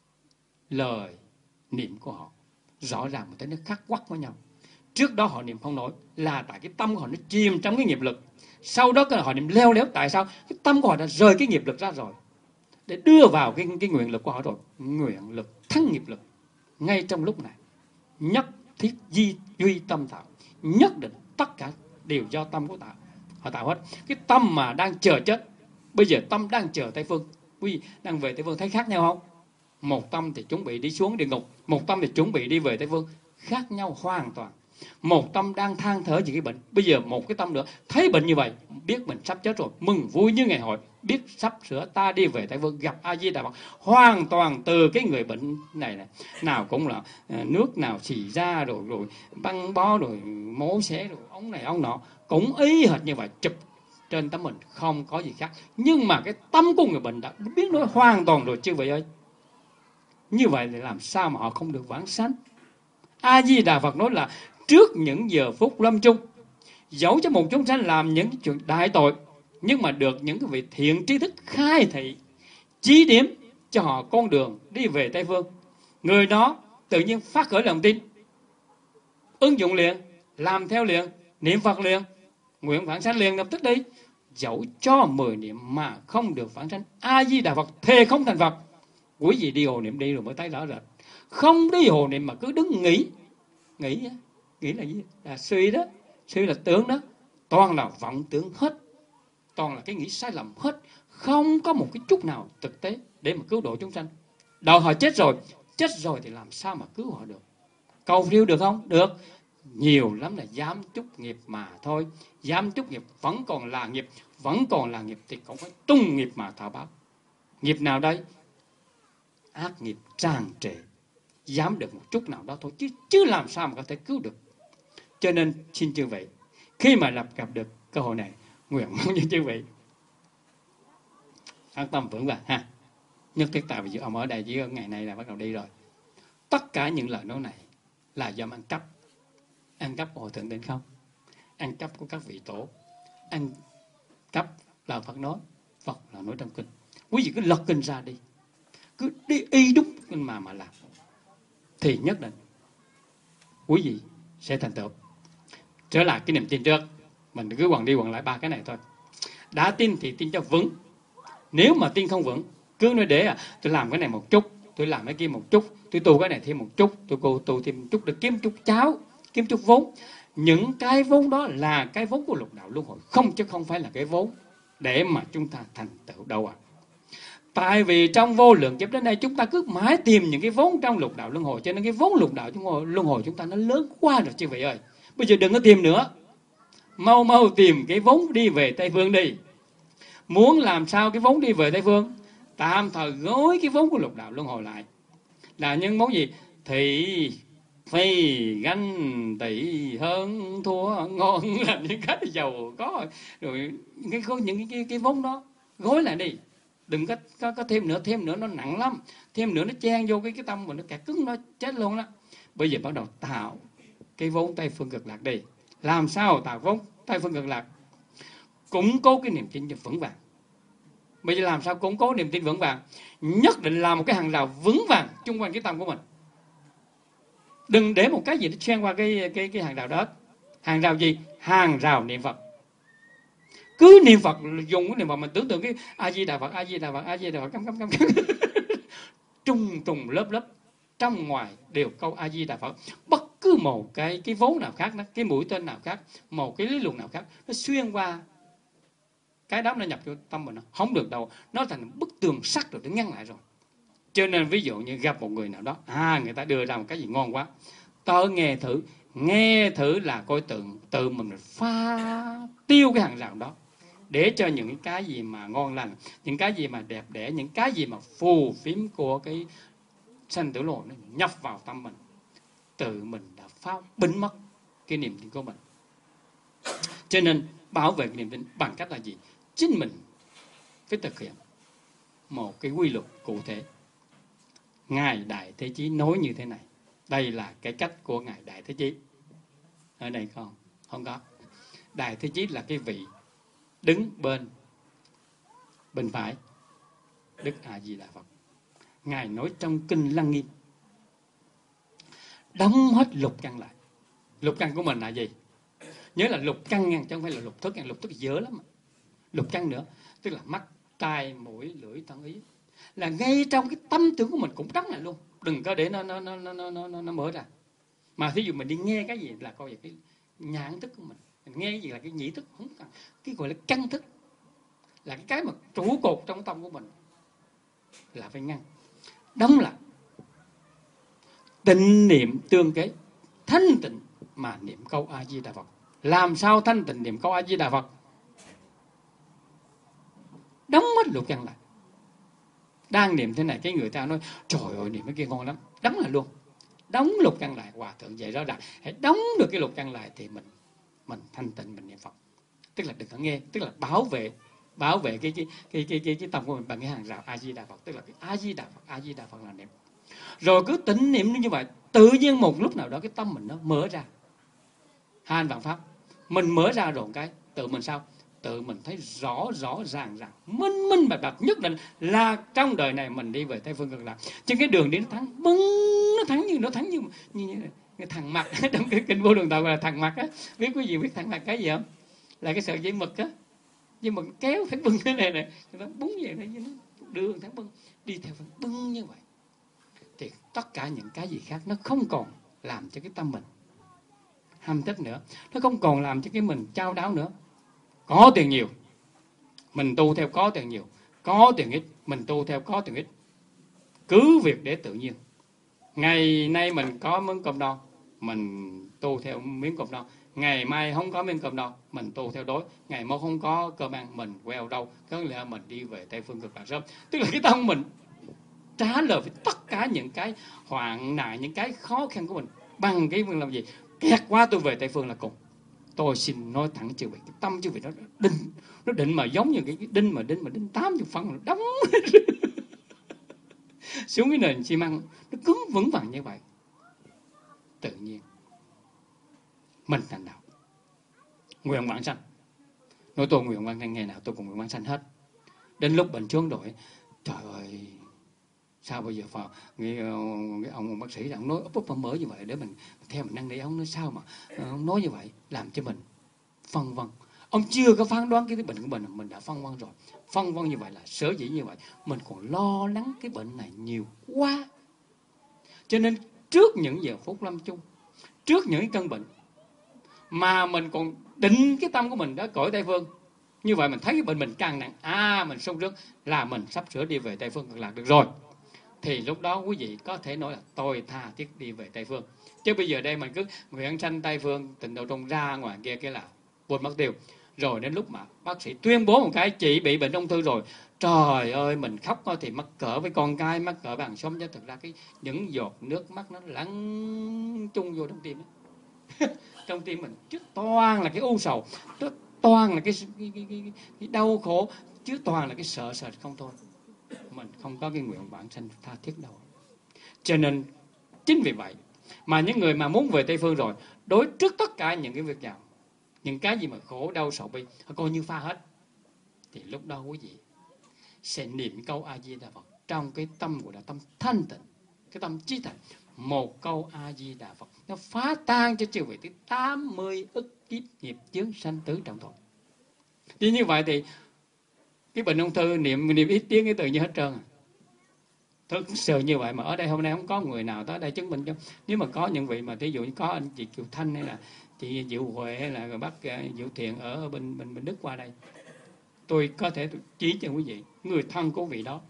lời niệm của họ. Rõ ràng mà thấy nó khắc quắc với nhau. Trước đó họ niệm không nổi là tại cái tâm của họ nó chìm trong cái nghiệp lực. Sau đó họ niệm leo léo. Tại sao? Cái tâm của họ đã rời cái nghiệp lực ra rồi, để đưa vào cái, cái nguyện lực của họ rồi. Nguyện lực thắng nghiệp lực. Ngay trong lúc này nhất thiết di duy tâm tạo. Nhất định tất cả đều do tâm của tạo. Họ tạo hết. Cái tâm mà đang chờ chết, bây giờ tâm đang chờ Tây Phương. Quý vị đang về Tây Phương thấy khác nhau không? Một tâm thì chuẩn bị đi xuống địa ngục, một tâm thì chuẩn bị đi về Tây Phương. Khác nhau hoàn toàn. Một tâm đang than thở về cái bệnh, bây giờ một cái tâm nữa thấy bệnh như vậy, biết mình sắp chết rồi, mừng vui như ngày hội, biết sắp sửa ta đi về Tây Phương gặp A Di Đà Phật. Hoàn toàn từ cái người bệnh này này, nào cũng là nước nào xì ra rồi rồi băng bó rồi mổ xẻ rồi ống này ống nọ, cũng y hệt như vậy, chụp trên tấm mình không có gì khác. Nhưng mà cái tâm của người bệnh đã biết nói hoàn toàn rồi chứ vậy ơi. Như vậy thì làm sao mà họ không được vãng sanh? A Di Đà Phật nói là trước những giờ phút lâm chung, dẫu cho một chúng sanh làm những chuyện đại tội, nhưng mà được những cái vị thiện trí thức khai thị, chỉ điểm cho họ con đường đi về Tây Phương, người đó tự nhiên phát khởi lòng tin, ứng dụng liền, làm theo liền, niệm Phật liền, nguyện vãng sanh liền lập tức đi. Dẫu cho mười niệm mà không được vãng sanh, A Di Đà Phật thề không thành Phật. Quý vị đi hồ niệm đi rồi mới thấy rõ rệt. Không đi hồ niệm mà cứ đứng nghĩ. Nghĩ Nghĩ là gì? Là suy đó. Suy là tưởng đó. toàn là vọng tưởng hết, toàn là cái nghĩ sai lầm hết, không có một cái chút nào thực tế để mà cứu độ chúng sanh. Đầu họ chết rồi, chết rồi thì làm sao mà cứu họ được? Cầu siêu được không? Được. Nhiều lắm là dám chút nghiệp mà thôi. Dám chút nghiệp vẫn còn là nghiệp, vẫn còn là nghiệp thì cũng phải tung nghiệp mà thọ báo. Nghiệp nào đây? Ác nghiệp tràn trề. Dám được một chút nào đó thôi, chứ chứ làm sao mà có thể cứu được. Cho nên xin chư vị, khi mà gặp gặp được cơ hội này, nguyện mong cho chư vị an tâm vững vàng ha. Nhất thiết tại vì ông ở đây chỉ ngày này là bắt đầu đi rồi. Tất cả những lời nói này là do ăn cắp. Ăn cắp Hội Thượng Tịnh không? Ăn cắp của các vị tổ. Ăn cắp là Phật nói, Phật là nói trong kinh. Quý vị cứ lật kinh ra đi, cứ đi y đúng kinh mà mà làm, thì nhất định quý vị sẽ thành tựu. Trở lại cái niềm tin trước, mình cứ quằn đi quằn lại ba cái này thôi. Đã tin thì tin cho vững. Nếu mà tin không vững, cứ nói để à, tôi làm cái này một chút, tôi làm cái kia một chút, tôi tu cái này thêm một chút, tôi tu, tu thêm một chút để kiếm chút cháo, kiếm chút vốn. Những cái vốn đó là cái vốn của lục đạo luân hồi, không chứ không phải là cái vốn để mà chúng ta thành tựu đâu ạ. À. Tại vì trong vô lượng kiếp đến đây chúng ta cứ mãi tìm những cái vốn trong lục đạo luân hồi, cho nên cái vốn lục đạo luân hồi chúng ta nó lớn quá rồi chứ vị ơi. Bây giờ đừng có tìm nữa, mau mau tìm cái vốn đi về Tây Phương đi. Muốn làm sao cái vốn đi về Tây Phương? Tạm thời gói cái vốn của lục đạo luân hồi lại. Là những vốn gì? Thị phi ganh tị hơn thua ngon, làm những cái giàu có rồi cái có những cái, cái cái vốn đó gói lại đi. Đừng có, có có thêm nữa, thêm nữa nó nặng lắm, thêm nữa nó chen vô cái cái tâm mình, nó kẹt cứng, nó chết luôn đó. Bây giờ bắt đầu tạo cái vốn Tây Phương Cực Lạc đi. Làm sao tạo vốn Tây Phương Cực Lạc? Củng cố cái niềm tin cho vững vàng. Bây giờ làm sao củng cố niềm tin vững vàng? Nhất định là một cái hàng rào vững vàng chung quanh cái tâm của mình. Đừng để một cái gì nó xuyên qua cái cái cái hàng rào đó. Hàng rào gì? Hàng rào niệm Phật. Cứ niệm Phật, dùng cái niệm Phật, mình tưởng tượng cái A Di Đà Phật, A Di Đà Phật, A Di Đà Phật, cắm cắm cắm trung trùng lớp lớp, trong ngoài đều câu A Di Đà Phật. Bất cứ một cái cái vốn nào khác, cái mũi tên nào khác, một cái lý luận nào khác, nó xuyên qua cái đó, nó nhập vô tâm mình, nó không được đâu, nó thành bức tường sắt rồi, nó ngăn lại rồi. Cho nên ví dụ như gặp một người nào đó, à người ta đưa ra một cái gì ngon quá, tớ nghe thử, nghe thử là coi tự tự mình pha tiêu cái hàng rào đó, để cho những cái gì mà ngon lành, những cái gì mà đẹp đẽ, những cái gì mà phù phiếm của cái sanh tử luân nó nhập vào tâm mình, tự mình đã phá bính mất cái niềm tin của mình. Cho nên bảo vệ cái niềm tin bằng cách là gì? Chính mình phải thực hiện một cái quy luật cụ thể. Ngài Đại Thế Chí nói như thế này. Đây là cái cách của Ngài Đại Thế Chí. Ở đây không? Không có. Đại Thế Chí là cái vị đứng bên bên phải Đức A Di Đà Phật. Ngài nói trong kinh Lăng Nghiêm, đóng hết lục căn lại. Lục căn của mình là gì? Nhớ là lục căn nha, chứ không phải là lục thức. Lục thức dở lắm. Lục căn nữa, tức là mắt, tai, mũi, lưỡi, thân, ý. Là ngay trong cái tâm tưởng của mình cũng đóng lại luôn. Đừng có để nó nó nó nó nó nó, nó mở ra. Mà thí dụ mình đi nghe cái gì là coi vậy, cái nhãn thức của mình. Mình nghe cái gì là cái nhĩ thức, không cần. Cái gọi là căn thức, là cái cái mà trụ cột trong tâm của mình, là phải ngăn, đóng lại. Tịnh niệm tương kế, thanh tịnh mà niệm câu A Di Đà Phật. Làm sao thanh tịnh niệm câu A Di Đà Phật? Đóng hết lục căn lại. Đang niệm thế này, cái người ta nói trời ơi niệm cái kia ngon lắm, đóng lại luôn. Đóng lục căn lại. Hòa thượng dạy rõ ràng, hãy đóng được cái lục căn lại thì mình mình thanh tịnh, mình niệm Phật. Tức là đừng có nghe, tức là bảo vệ bảo vệ cái cái cái cái cái, cái tâm của mình bằng cái hàng rào A Di Đà Phật, tức là cái A Di Đà Phật, A Di Đà Phật là niệm. Rồi cứ tĩnh niệm như vậy, tự nhiên một lúc nào đó cái tâm mình nó mở ra. Hai anh vạn pháp, mình mở ra rồi cái tự mình sao? Tự mình thấy rõ rõ ràng ràng, minh minh bạch bạch, nhất định là trong đời này mình đi về Tây Phương Cực Lạc. Trên cái đường đi nó thắng bưng, nó thắng như nó thắng như như, như, như thằng mặt trong cái kinh Vô Lượng Thọ gọi là thằng mặt á. Biết quý vị biết thằng mặt cái gì không? Là cái sợi dây mực á, dây mực kéo phải bưng cái này này, nó búng vậy này, nó đường thắng bưng, đi theo phần bưng như vậy. Thì tất cả những cái gì khác nó không còn làm cho cái tâm mình ham thích nữa, nó không còn làm cho cái mình chao đáo nữa, có tiền nhiều, mình tu theo có tiền nhiều. Có tiền ít, mình tu theo có tiền ít. Cứ việc để tự nhiên. Ngày nay mình có miếng cơm no, mình tu theo miếng cơm no. Ngày mai không có miếng cơm no, mình tu theo đói. Ngày mai không có cơm ăn, mình queo đâu. Có nghĩa là mình đi về Tây Phương cực lạc sớm. Tức là cái tâm mình trả lời với tất cả những cái hoạn nạn, những cái khó khăn của mình bằng cái việc làm gì? Kẹt quá tôi về Tây Phương là cùng. Tôi xin nói thẳng chư vị, cái tâm chư vị nó đinh, nó định mà giống như cái đinh mà đinh mà đinh tám mươi phân nó đóng xuống cái nền xi măng, nó cứng vững vàng như vậy. Tự nhiên mình thành đạo, nguyện vãng sanh. Nói tôi nguyện vãng sanh, ngày nào tôi cũng nguyện vãng sanh hết. Đến lúc bệnh xuống rồi, trời ơi, sao bây giờ vào cái, cái ông bác sĩ ông nói úp úp mở như vậy để mình theo mình năn nỉ ông, nói sao mà ông nói như vậy, làm cho mình phân vân. Ông chưa có phán đoán cái bệnh của mình, mình đã phân vân rồi. Phân vân như vậy là sở dĩ như vậy, mình còn lo lắng cái bệnh này nhiều quá. Cho nên trước những giờ phút lâm chung, trước những cơn bệnh mà mình còn định cái tâm của mình đã cõi Tây Phương, như vậy mình thấy cái bệnh mình càng nặng, à mình sung sướng là mình sắp sửa đi về Tây Phương cực lạc được rồi. Thì lúc đó quý vị có thể nói là tôi tha thiết đi về Tây Phương. Chứ bây giờ đây mình cứ nguyện sanh Tây Phương, Tịnh Độ Tông ra ngoài kia cái là quên mất tiêu. Rồi đến lúc mà bác sĩ tuyên bố một cái chị bị bệnh ung thư rồi, trời ơi mình khóc thì mắc cỡ với con cái, mắc cỡ với hàng xóm, chứ thực ra cái những giọt nước mắt nó lăn chung vô trong tim ấy. Trong tim mình chứ toàn là cái u sầu, toàn là cái, cái, cái, cái, cái đau khổ, chứ toàn là cái sợ sệt không thôi. Mình không có cái nguyện vãng sanh tha thiết đâu. Cho nên chính vì vậy mà những người mà muốn về Tây Phương rồi, đối trước tất cả những cái việc nào, những cái gì mà khổ đau sầu bi, họ coi như pha hết. Thì lúc đó quý vị sẽ niệm câu A Di Đà Phật trong cái tâm của là tâm thanh tịnh, cái tâm trí thành. Một câu A Di Đà Phật nó phá tan cho chư vị tới tám mươi ức kiếp nghiệp chướng sanh tử trọng tội. Thì như vậy thì cái bệnh ung thư niệm niệm ít tiếng cái tự nhiên hết trơn à. Thực sự như vậy mà ở đây hôm nay không có người nào tới đây chứng minh cho. Nếu mà có những vị mà thí dụ như có anh chị Kiều Thanh hay là chị Diệu Huệ hay là bác Diệu Thiện ở bên bên bên Đức qua đây, tôi có thể chỉ cho quý vị người thân của vị đó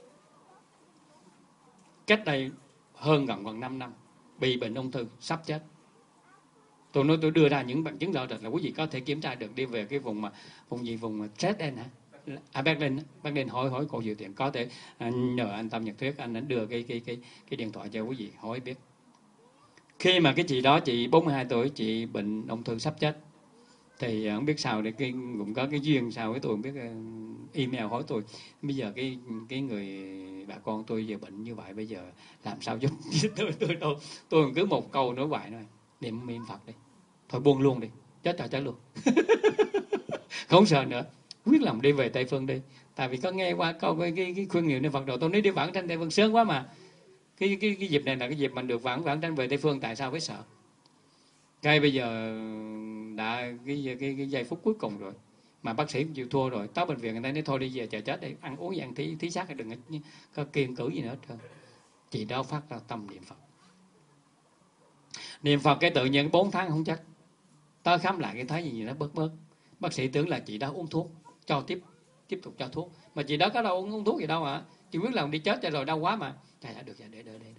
cách đây hơn gần gần năm năm bị bệnh ung thư sắp chết. Tôi nói tôi đưa ra những bằng chứng rõ rệt là quý vị có thể kiểm tra được. Đi về cái vùng mà vùng gì vùng Dresden hả? À, Berlin, Berlin hỏi hỏi cô Diệu Thiện, có thể à, nhờ anh Tâm Nhật Thuyết, anh đã đưa cái cái cái cái điện thoại cho quý vị hỏi biết. Khi mà cái chị đó, chị bốn mươi hai tuổi, chị bệnh ung thư sắp chết, thì không biết sao để cái cũng có cái duyên sao với tôi không biết, email hỏi tôi bây giờ cái cái người bà con tôi giờ bệnh như vậy, bây giờ làm sao giúp tôi tôi tôi tôi cứ một câu nói hoài thôi, niệm niệm Phật đi, thôi buông luôn đi, chết rồi chết luôn. Không sợ nữa, quyết lòng đi về Tây Phương đi. Tại vì có nghe qua câu cái, cái, cái khuyên niệm niệm Phật rồi, tôi nói đi vãng sanh Tây Phương sớm quá mà. Cái, cái, cái dịp này là cái dịp mình được vãng vãng sanh về Tây Phương, tại sao phải sợ? Ngay bây giờ đã cái, cái, cái, cái giây phút cuối cùng rồi mà bác sĩ cũng chịu thua rồi, tới bệnh viện người ta nói thôi đi về chờ chết đi, ăn uống ăn thí, thí xác, đừng có kiêng cử gì nữa hết trơn. Chị đó phát ra tâm niệm Phật, niệm Phật cái tự nhiên bốn tháng không chắc, tới khám lại cái thấy gì gì nó bớt bớt. Bác sĩ tưởng là chị đó uống thuốc, cho tiếp tiếp tục cho thuốc, mà chị đó có đâu uống, uống thuốc gì đâu mà, chị quyết lòng đi chết cho rồi, đau quá mà. Trời ơi, được rồi, để để để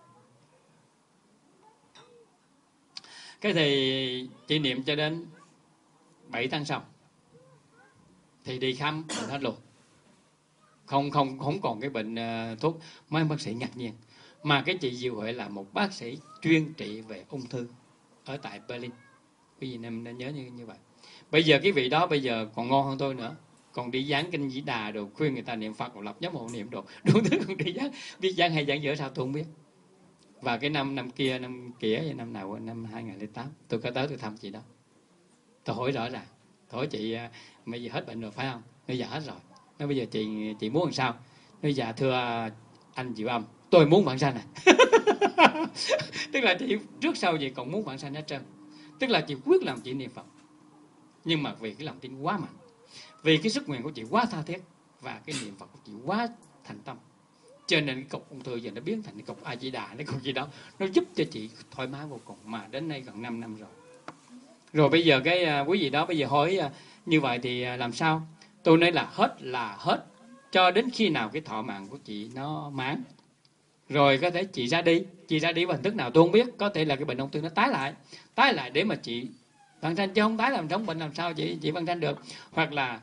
cái thì chị niệm cho đến bảy tháng sau thì đi khám bệnh hết luôn, không không không còn cái bệnh uh, thuốc. Mấy bác sĩ ngạc nhiên, mà cái chị Diệu Huệ là một bác sĩ chuyên trị về ung thư ở tại Berlin. Cái gì em nên nhớ như như vậy. Bây giờ cái vị đó bây giờ còn ngon hơn tôi nữa, còn đi giảng kinh Di Đà đồ, khuyên người ta niệm Phật, còn lập nhóm hộ niệm đồ, đủ thứ, còn đi giảng, biết giảng hay giảng dở sao tôi không biết. Và cái năm năm kia, năm kia năm nào, năm hai không không tám, tôi có tới tôi thăm chị đó. Tôi hỏi rõ ràng, tôi hỏi chị bây giờ hết bệnh rồi phải không? Nói dạ hết rồi. Nói bây giờ chị chị muốn làm sao? Nói dạ thưa anh Diệu Âm, tôi muốn vãng sanh này. Tức là chị trước sau gì còn muốn vãng sanh hết trơn. Tức là chị quyết làm chị niệm Phật, nhưng mà vì cái lòng tin quá mạnh, vì cái sức nguyện của chị quá tha thiết, và cái niệm Phật của chị quá thành tâm, cho nên cái cục ung thư giờ nó biến thành cái cục A Di Đà, cái cục gì đó, nó giúp cho chị thoải mái vô cùng. Mà đến nay gần năm năm rồi. Rồi bây giờ cái uh, quý vị đó bây giờ hỏi uh, Như vậy thì làm sao? Tôi nói là hết là hết, cho đến khi nào cái thọ mạng của chị nó mãn. Rồi có thể chị ra đi. Chị ra đi bằng hình thức nào tôi không biết. Có thể là cái bệnh ung thư nó tái lại. Tái lại để mà chị Văn Sanh, chứ không tái làm chống bệnh làm sao chị chị Văn Sanh được. Hoặc là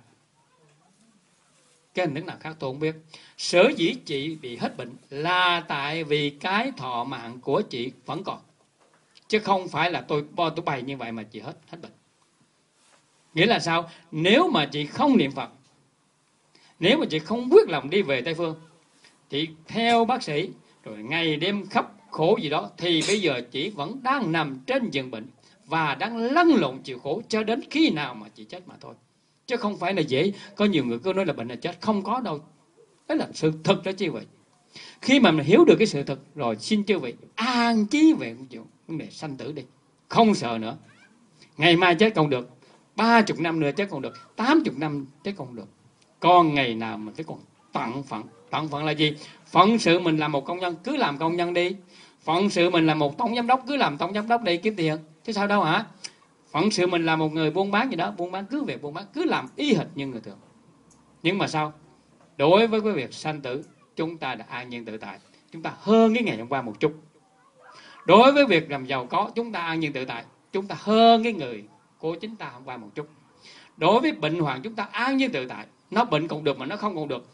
cái hình thức nào khác tôi không biết. Sở dĩ chị bị hết bệnh là tại vì cái thọ mạng của chị vẫn còn, chứ không phải là tôi tôi bày như vậy mà chị hết hết bệnh. Nghĩa là sao? Nếu mà chị không niệm Phật, nếu mà chị không quyết lòng đi về Tây Phương, chị theo bác sĩ rồi ngày đêm khắp khổ gì đó, thì bây giờ chị vẫn đang nằm trên giường bệnh và đang lăn lộn chịu khổ cho đến khi nào mà chị chết mà thôi. Chứ không phải là dễ. Có nhiều người cứ nói là bệnh là chết, không có đâu. Đó là sự thật đó chứ vậy. Khi mà mình hiểu được cái sự thật rồi, xin chư vị an chí về vấn đề sanh tử đi, không sợ nữa. Ngày mai chết còn được, ba chục năm nữa chết còn được, tám chục năm chết còn được. Còn ngày nào mình phải còn tận phận. Tận phận là gì? Phận sự mình là một công nhân, cứ làm công nhân đi. Phận sự mình là một tổng giám đốc, cứ làm tổng giám đốc đi kiếm tiền, chứ sao đâu hả? Phận sự mình là một người buôn bán gì đó, buôn bán cứ việc buôn bán, cứ làm y hệt như người thường. Nhưng mà sao? Đối với cái việc sanh tử, chúng ta đã an nhiên tự tại, chúng ta hơn cái ngày hôm qua một chút. Đối với việc làm giàu có, chúng ta an nhiên tự tại, chúng ta hơn cái người của chính ta hôm qua một chút. Đối với bệnh hoạn, chúng ta an nhiên tự tại. Nó bệnh còn được mà nó không còn được,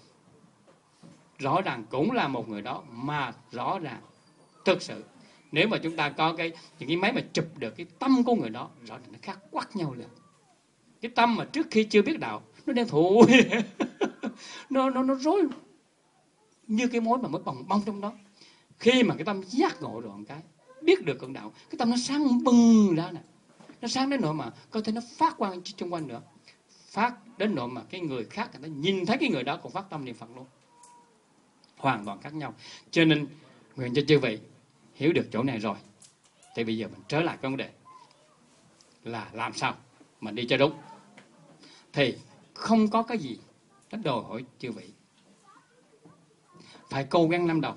rõ ràng cũng là một người đó. Mà rõ ràng thực sự nếu mà chúng ta có cái những cái máy mà chụp được cái tâm của người đó, rõ ràng nó khác quắc nhau liền. Cái tâm mà trước khi chưa biết đạo, nó đen thù nó nó nó rối như cái mối mà mới bồng bông trong đó. Khi mà cái tâm giác ngộ rồi một cái, biết được con đạo, cái tâm nó sáng bừng ra nè. Nó sáng đến nỗi mà có thể nó phát quang xung quanh nữa. Phát đến nỗi mà cái người khác người ta nhìn thấy cái người đó còn phát tâm niệm Phật luôn. Hoàn toàn khác nhau. Cho nên nguyện cho chư vị hiểu được chỗ này rồi, thì bây giờ mình trở lại cái vấn đề là làm sao mình đi cho đúng. Thì không có cái gì nó đòi hỏi chư vị phải cố gắng lắm đâu,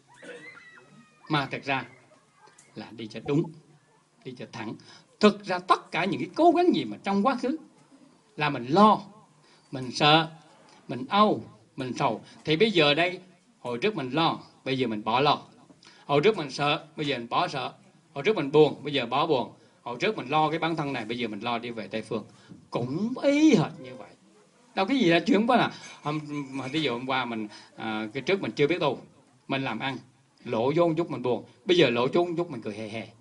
mà thật ra là đi cho đúng, đi cho thẳng. Thực ra tất cả những cái cố gắng gì mà trong quá khứ là mình lo, mình sợ, mình âu, mình sầu, thì bây giờ đây, hồi trước mình lo, bây giờ mình bỏ lo. Hồi trước mình sợ, bây giờ mình bỏ sợ. Hồi trước mình buồn, bây giờ bỏ buồn. Hồi trước mình lo cái bản thân này, bây giờ mình lo đi về Tây Phương. Cũng ý hệt như vậy. Đâu cái gì là chuyện quá là hôm mà ví dụ hôm qua mình à, cái trước mình chưa biết tu, mình làm ăn lộ vô một chút mình buồn, bây giờ lộ chút một chút mình cười hề hề.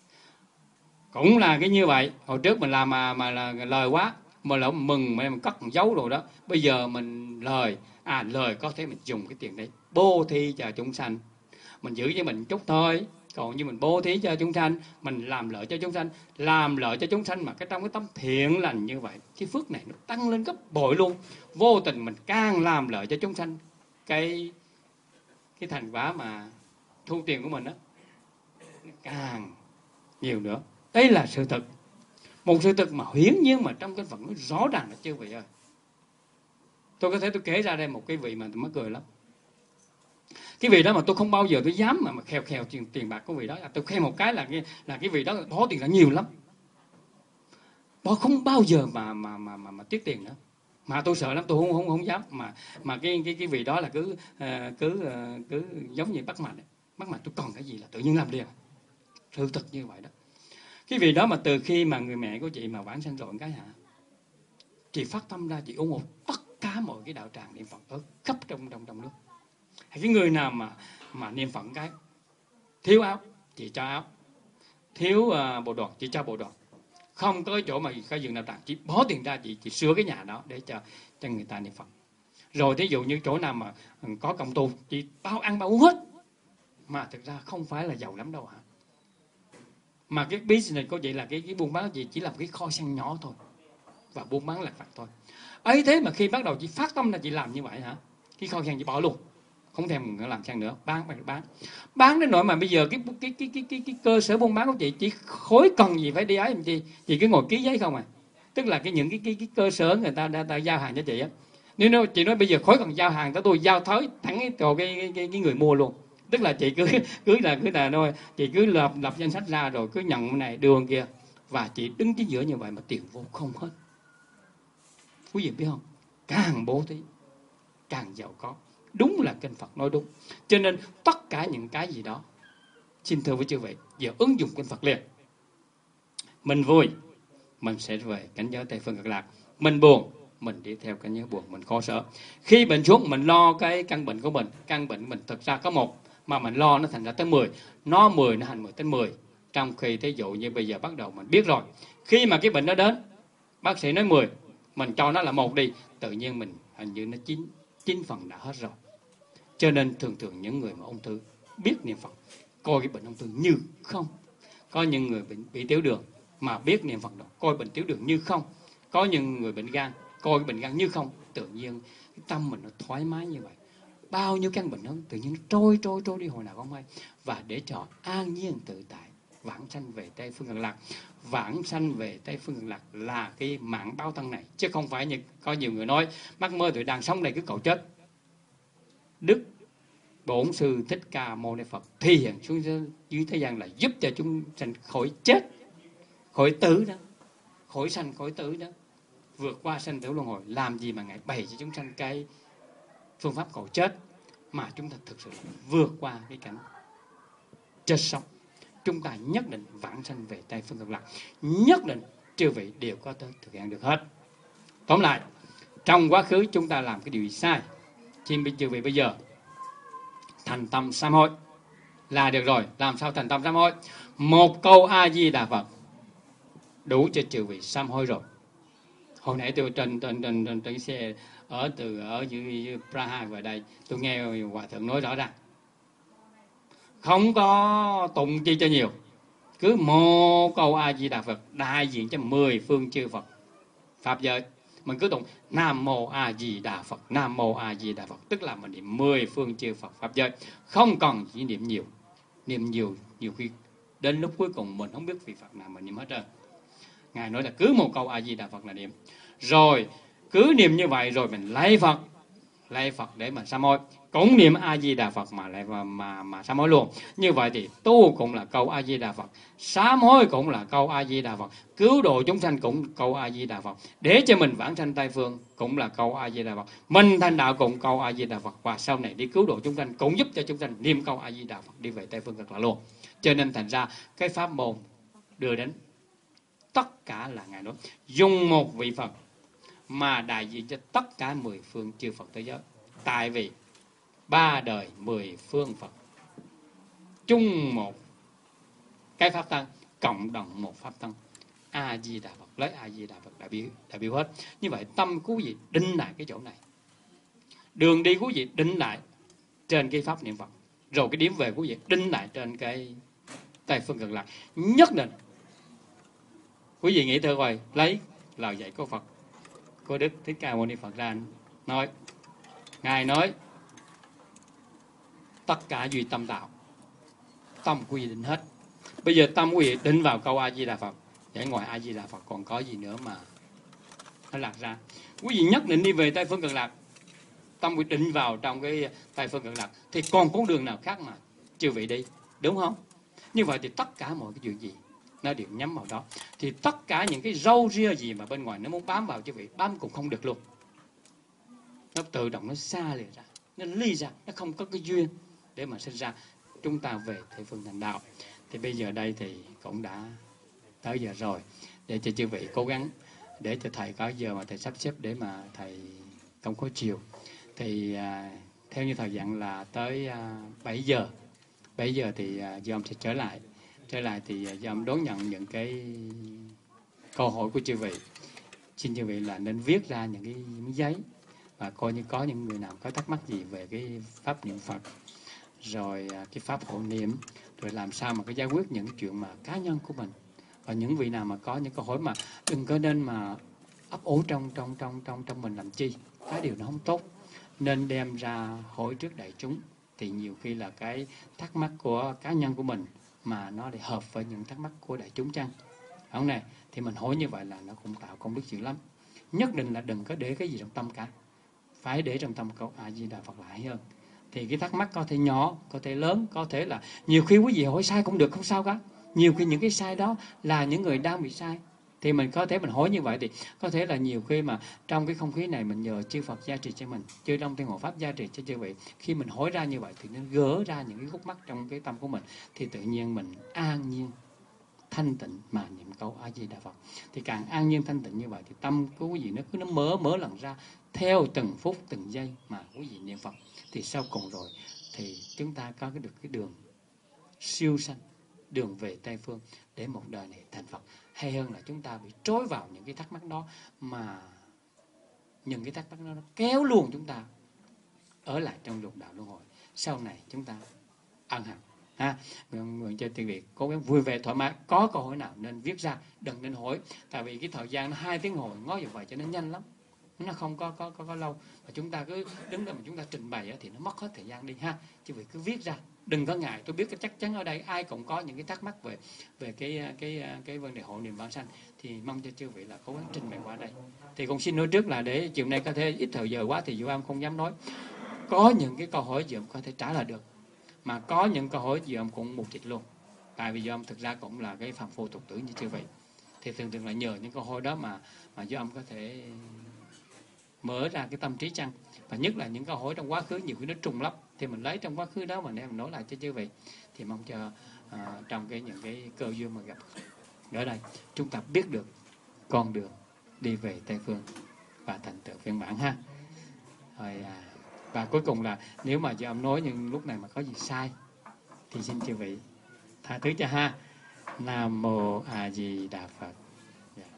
Cũng là cái như vậy. Hồi trước mình làm mà mà là lời quá, mà lỡ mừng mà mình cất một dấu rồi đó, bây giờ mình lời à lời có thể mình dùng cái tiền đấy bố thí cho chúng sanh, mình giữ với mình chút thôi. Còn như mình bố thí cho chúng sanh, mình làm lợi cho chúng sanh, làm lợi cho chúng sanh mà cái trong cái tâm thiện lành như vậy, cái phước này nó tăng lên gấp bội luôn. Vô tình mình càng làm lợi cho chúng sanh, cái cái thành quả mà thu tiền của mình đó càng nhiều nữa. Đây là sự thật, một sự thật mà hiển nhiên mà trong cái Phật nó rõ ràng là chưa vậy ơi. Tôi có thể tôi kể ra đây một cái vị mà tôi mắc cười lắm. Cái vị đó mà tôi không bao giờ tôi dám mà, mà khèo khèo tiền, tiền bạc của vị đó. Tôi khen một cái là cái, là cái vị đó bỏ tiền ra nhiều lắm. Bỏ không bao giờ mà mà mà mà, mà tiếc tiền nữa. Mà tôi sợ lắm, tôi không không không dám mà mà cái cái cái vị đó là cứ uh, cứ uh, cứ giống như bắt mạch. Bắt mạch tôi còn cái gì là tự nhiên làm liền. Sự thật như vậy đó. Cái vị đó mà từ khi mà người mẹ của chị mà vãng sanh rồi cái hả, chị phát tâm ra chị ủng hộ tất cả mọi cái đạo tràng niệm Phật ở khắp trong trong trong nước. Cái người nào mà mà niệm Phật cái thiếu áo chị cho áo, thiếu uh, bộ đồ chị cho bộ đồ, không có cái chỗ mà cái giường đạo tràng chị bỏ tiền ra chị chị sửa cái nhà đó để cho cho người ta niệm Phật. Rồi thí dụ như chỗ nào mà có công tu chị bao ăn bao uống hết, mà thực ra không phải là giàu lắm đâu hả. Mà cái business của chị là cái cái buôn bán của chị chỉ là một cái kho xăng nhỏ thôi và buôn bán lặt vặt thôi. Ấy thế mà khi bắt đầu chị phát tâm là chị làm như vậy hả, cái kho xăng chị bỏ luôn, không thèm làm xăng nữa, bán bán bán bán đến nỗi mà bây giờ cái cái cái cái cái, cái cơ sở buôn bán của chị chỉ khối cần gì phải đi ấy làm chi, chị cứ ngồi ký giấy không à. Tức là cái những cái cái, cái cơ sở người ta đã, đã giao hàng cho chị á, nếu nó chị nói bây giờ khối cần giao hàng tới tôi giao tới thẳng cái cái, cái, cái, cái người mua luôn. Tức là chị cứ cứ là cứ là thôi, chị cứ lập lập danh sách ra rồi cứ nhận cái này đường kia, và chị đứng chính giữa như vậy mà tiền vô không hết. Quý vị biết không? Càng bố thí càng giàu có. Đúng là kinh Phật nói đúng. Cho nên tất cả những cái gì đó, xin thưa với chư vị, giờ ứng dụng kinh Phật liền. Mình vui, mình sẽ về cảnh giới Tây Phương Cực Lạc. Mình buồn, mình đi theo cảnh giới buồn, mình khổ sở. Khi bệnh xuống, mình lo cái căn bệnh của mình. Căn bệnh mình thực ra có một, mà mình lo nó thành ra tới mười. Nó mười, nó thành mười tới mười. Trong khi thí dụ như bây giờ bắt đầu mình biết rồi, khi mà cái bệnh nó đến, bác sĩ nói mười, mình cho nó là một đi, tự nhiên mình hình như nó chín, chín phần đã hết rồi. Cho nên thường thường những người mà ung thư biết niệm Phật, coi cái bệnh ung thư như không. Có những người bị, bị tiểu đường mà biết niệm Phật đó, coi bệnh tiểu đường như không. Có những người bệnh gan, coi cái bệnh gan như không. Tự nhiên cái tâm mình nó thoải mái như vậy. Bao nhiêu căn bệnh đó tự nhiên nó trôi trôi trôi đi hồi nào không hay. Và để cho an nhiên tự tại, vãng sanh về Tây Phương Cực Lạc. Vãng sanh về Tây Phương Cực Lạc là cái mạng báo thân này, chứ không phải như có nhiều người nói mắc mơ tụi đang sống đây cứ cầu chết. Đức Bổn Sư Thích Ca Mâu Ni Phật thi hiện xuống dưới thế gian là giúp cho chúng sanh khỏi chết, khỏi tử đó, khỏi sanh khỏi tử đó, vượt qua sanh tử luân hồi. Làm gì mà Ngài bày cho chúng sanh cái phương pháp cầu chết, mà chúng ta thực sự vượt qua cái cảnh chết sống. Chúng ta nhất định vãng sanh về Tây Phương Cực Lạc, nhất định chư vị đều có thể thực hiện được hết. Tóm lại, trong quá khứ chúng ta làm cái điều gì sai, xin chư vị bây giờ thành tâm sám hối là được rồi. Làm sao thành tâm sám hối? Một câu A Di Đà Phật đủ cho chư vị sám hối rồi. Hồi nãy tôi trên trên trên trên, trên xe ở từ ở dưới Praha về đây, tôi nghe hòa thượng nói rõ ràng, không có tụng chi cho nhiều, cứ một câu A Di Đà Phật đại diện cho mười phương chư Phật pháp giới. Mình cứ tụng Nam Mô A Di Đà Phật, Nam Mô A Di Đà Phật, tức là mình niệm mười phương chư Phật pháp giới, không cần chỉ niệm nhiều. Niệm nhiều nhiều khi đến lúc cuối cùng mình không biết vị Phật nào mình niệm hết trơn. Ngài nói là cứ một câu A Di Đà Phật là niệm. Rồi cứ niệm như vậy rồi mình lạy Phật, lạy Phật để mà sám hối, cũng niệm A Di Đà Phật mà lại mà mà, mà sám hối luôn. Như vậy thì tu cũng là câu A Di Đà Phật, sám hối cũng là câu A Di Đà Phật, cứu độ chúng sanh cũng câu A Di Đà Phật, để cho mình vãng sanh Tây Phương cũng là câu A Di Đà Phật, mình thành đạo cũng câu A Di Đà Phật, và sau này đi cứu độ chúng sanh cũng giúp cho chúng sanh niệm câu A Di Đà Phật đi về Tây Phương Cực Lạc luôn. Cho nên thành ra cái pháp môn đưa đến tất cả là Ngài nói dùng một vị Phật mà đại diện cho tất cả mười phương chư Phật thế giới. Tại vì ba đời mười phương Phật chung một cái pháp tăng, cộng đồng một pháp tăng A Di Đà Phật, lấy A Di Đà Phật đại biểu đại biểu hết. Như vậy tâm quý vị định lại cái chỗ này, đường đi quý vị định lại trên cái pháp niệm Phật, rồi cái điểm về quý vị định lại trên cái Tây Phương Cực Lạc. Nhất định quý vị nghĩ thử coi, lấy lời dạy của Phật, của Đức Thích Ca Mâu Ni Phật ra nói. Ngài nói tất cả duy tâm tạo, tâm quý vị định hết. Bây giờ tâm quý vị định vào câu A Di Đà Phật, để ngoài A Di Đà Phật còn có gì nữa mà nó lạc ra. Quý vị nhất định đi về Tây Phương Cực Lạc, tâm quý định vào trong cái Tây Phương Cực Lạc, thì còn con đường nào khác mà chư vị đi, đúng không? Như vậy thì tất cả mọi cái chuyện gì nó đều nhắm vào đó. Thì tất cả những cái râu ria gì mà bên ngoài nó muốn bám vào chư vị, bám cũng không được luôn. Nó tự động nó xa lìa ra, nó ly ra, nó không có cái duyên để mà sinh ra chúng ta về Tây Phương thành đạo. Thì bây giờ đây thì cũng đã tới giờ rồi, để cho chư vị cố gắng để cho thầy có giờ mà thầy sắp xếp để mà thầy công khóa chiều. Thì à, theo như thầy dặn là tới à, bảy giờ bảy giờ thì à, Dòng sẽ trở lại trở lại thì à, Dòng đón nhận những cái câu hỏi của chư vị. Xin chư vị là nên viết ra những cái miếng giấy, và coi như có những người nào có thắc mắc gì về cái pháp niệm Phật, rồi à, cái pháp hộ niệm, rồi làm sao mà cái giải quyết những chuyện mà cá nhân của mình. Và những vị nào mà có những câu hỏi mà đừng có nên mà ấp ủ trong trong trong trong trong mình làm chi, cái điều nó không tốt, nên đem ra hỏi trước đại chúng. Thì nhiều khi là cái thắc mắc của cá nhân của mình mà nó để hợp với những thắc mắc của đại chúng chăng, không này, thì mình hỏi như vậy là nó cũng tạo công đức dữ lắm. Nhất định là đừng có để cái gì trong tâm cả, phải để trong tâm câu A Di Đà Phật lại hơn. Thì cái thắc mắc có thể nhỏ, có thể lớn, có thể là nhiều khi quý vị hỏi sai cũng được, không sao cả. Nhiều khi những cái sai đó là những người đang bị sai, thì Thì mình có thể mình hỏi như vậy, thì có thể là nhiều khi mà trong cái không khí này mình nhờ chư Phật gia trì cho mình, chư Long Thiên Hộ Pháp gia trì cho chư vị. Khi mình hỏi ra như vậy thì nó gỡ ra những cái khúc mắc trong cái tâm của mình, thì tự nhiên mình an nhiên thanh tịnh mà niệm câu A Di Đà Phật. Thì càng an nhiên thanh tịnh như vậy thì tâm của quý vị nó cứ nó mở mở lần ra theo từng phút từng giây mà quý vị niệm Phật. Thì sau cùng rồi thì chúng ta có cái được cái đường siêu sanh, đường về Tây Phương để một đời này thành Phật. Hay hơn là chúng ta bị trói vào những cái thắc mắc đó, mà những cái thắc mắc đó nó kéo luôn chúng ta ở lại trong lục đạo luân hồi. Sau này chúng ta ân hận. Ha, nguyện, nguyện cho tiếng Việt cố gắng vui vẻ thoải mái. Có câu hỏi nào nên viết ra, đừng nên hỏi. Tại vì cái thời gian nó hai tiếng hồi ngó như vậy cho nên nhanh lắm, nó không có có có, có lâu. Mà chúng ta cứ đứng đó mà chúng ta trình bày thì nó mất hết thời gian đi ha. Chứ vì cứ viết ra, đừng có ngại. Tôi biết cái chắc chắn ở đây ai cũng có những cái thắc mắc về về cái cái cái, cái vấn đề hộ niệm vãng sanh, thì mong cho chư vị là cố gắng trình bày qua đây. Thì cũng xin nói trước là để chiều nay có thể ít thời giờ quá thì Dũng Am không dám nói. Có những cái câu hỏi Dũng có thể trả lời được, mà có những câu hỏi Dũng cũng mục trịch luôn. Tại vì Dũng thực ra cũng là cái phàm phu tục tử như chư vị, thì thường thường là nhờ những câu hỏi đó mà mà Dũng có thể mở ra cái tâm trí chăng. Và nhất là những câu hỏi trong quá khứ nhiều khi nó trùng lắm, thì mình lấy trong quá khứ đó mà để mình nói lại cho chư vị. Thì mong cho uh, trong cái những cái cơ duyên mà gặp ở đây, chúng ta biết được con đường đi về Tây Phương và thành tựu phiên bản ha. Rồi, à, và cuối cùng là nếu mà cho ông nói nhưng lúc này mà có gì sai thì xin chư vị tha thứ cho ha. Nam Mô A Di Đà Phật. Yeah.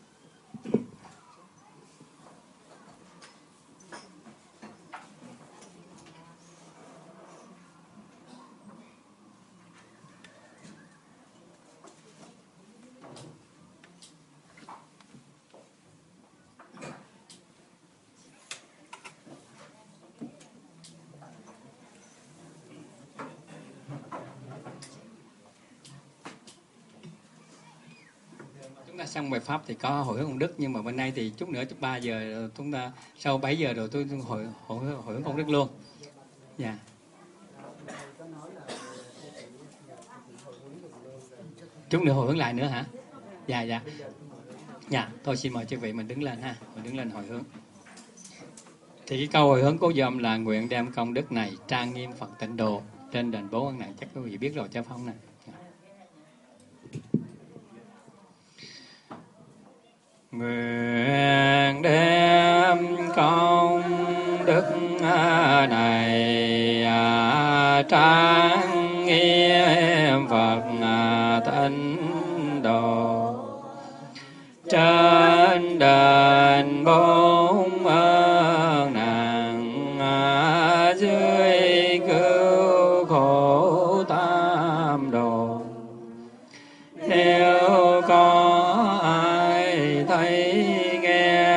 Chúng ta xong bài pháp thì có hồi hướng công đức, nhưng mà bên đây thì chút nữa chút ba giờ chúng ta sau bảy giờ rồi tôi hồi hồi hồi hướng công đức luôn. Dạ. Yeah. Chút nữa hồi hướng lại nữa hả? Dạ dạ. Dạ, thôi xin mời chư vị mình đứng lên ha, mình đứng lên hồi hướng. Thì cái câu hồi hướng của dòm là nguyện đem công đức này trang nghiêm Phật tịnh độ trên đền bốn ân nặng, chắc quý vị biết rồi cho phong này. Nguyện đem công đức này trang nghiêm Phật tịnh độ trên đền bốn ân nặng, dưới cứu khổ tam đồ. Nếu có ai thấy nghe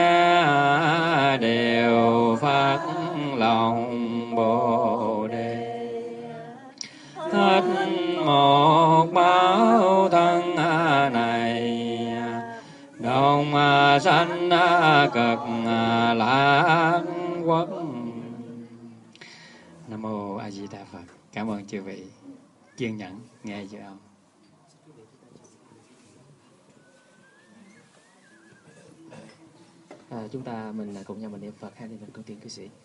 đều phát lòng Bồ Đề, hết một báo thân này đồng sanh cực lạc quốc. Nam Mô A Di Đà Phật. Cảm ơn chư vị kiên nhẫn nghe cho ông. À, chúng ta mình cùng nhau mình niệm Phật hai niệm Phật con tiên cư sĩ.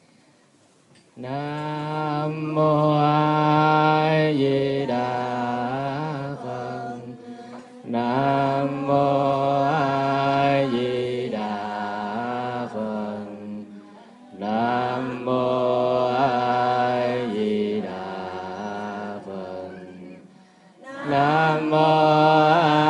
Nam Mô A Di Đà Phật. Nam Mô A Di Đà Phật. Nam Mô A Di Đà Phật. Nam Mô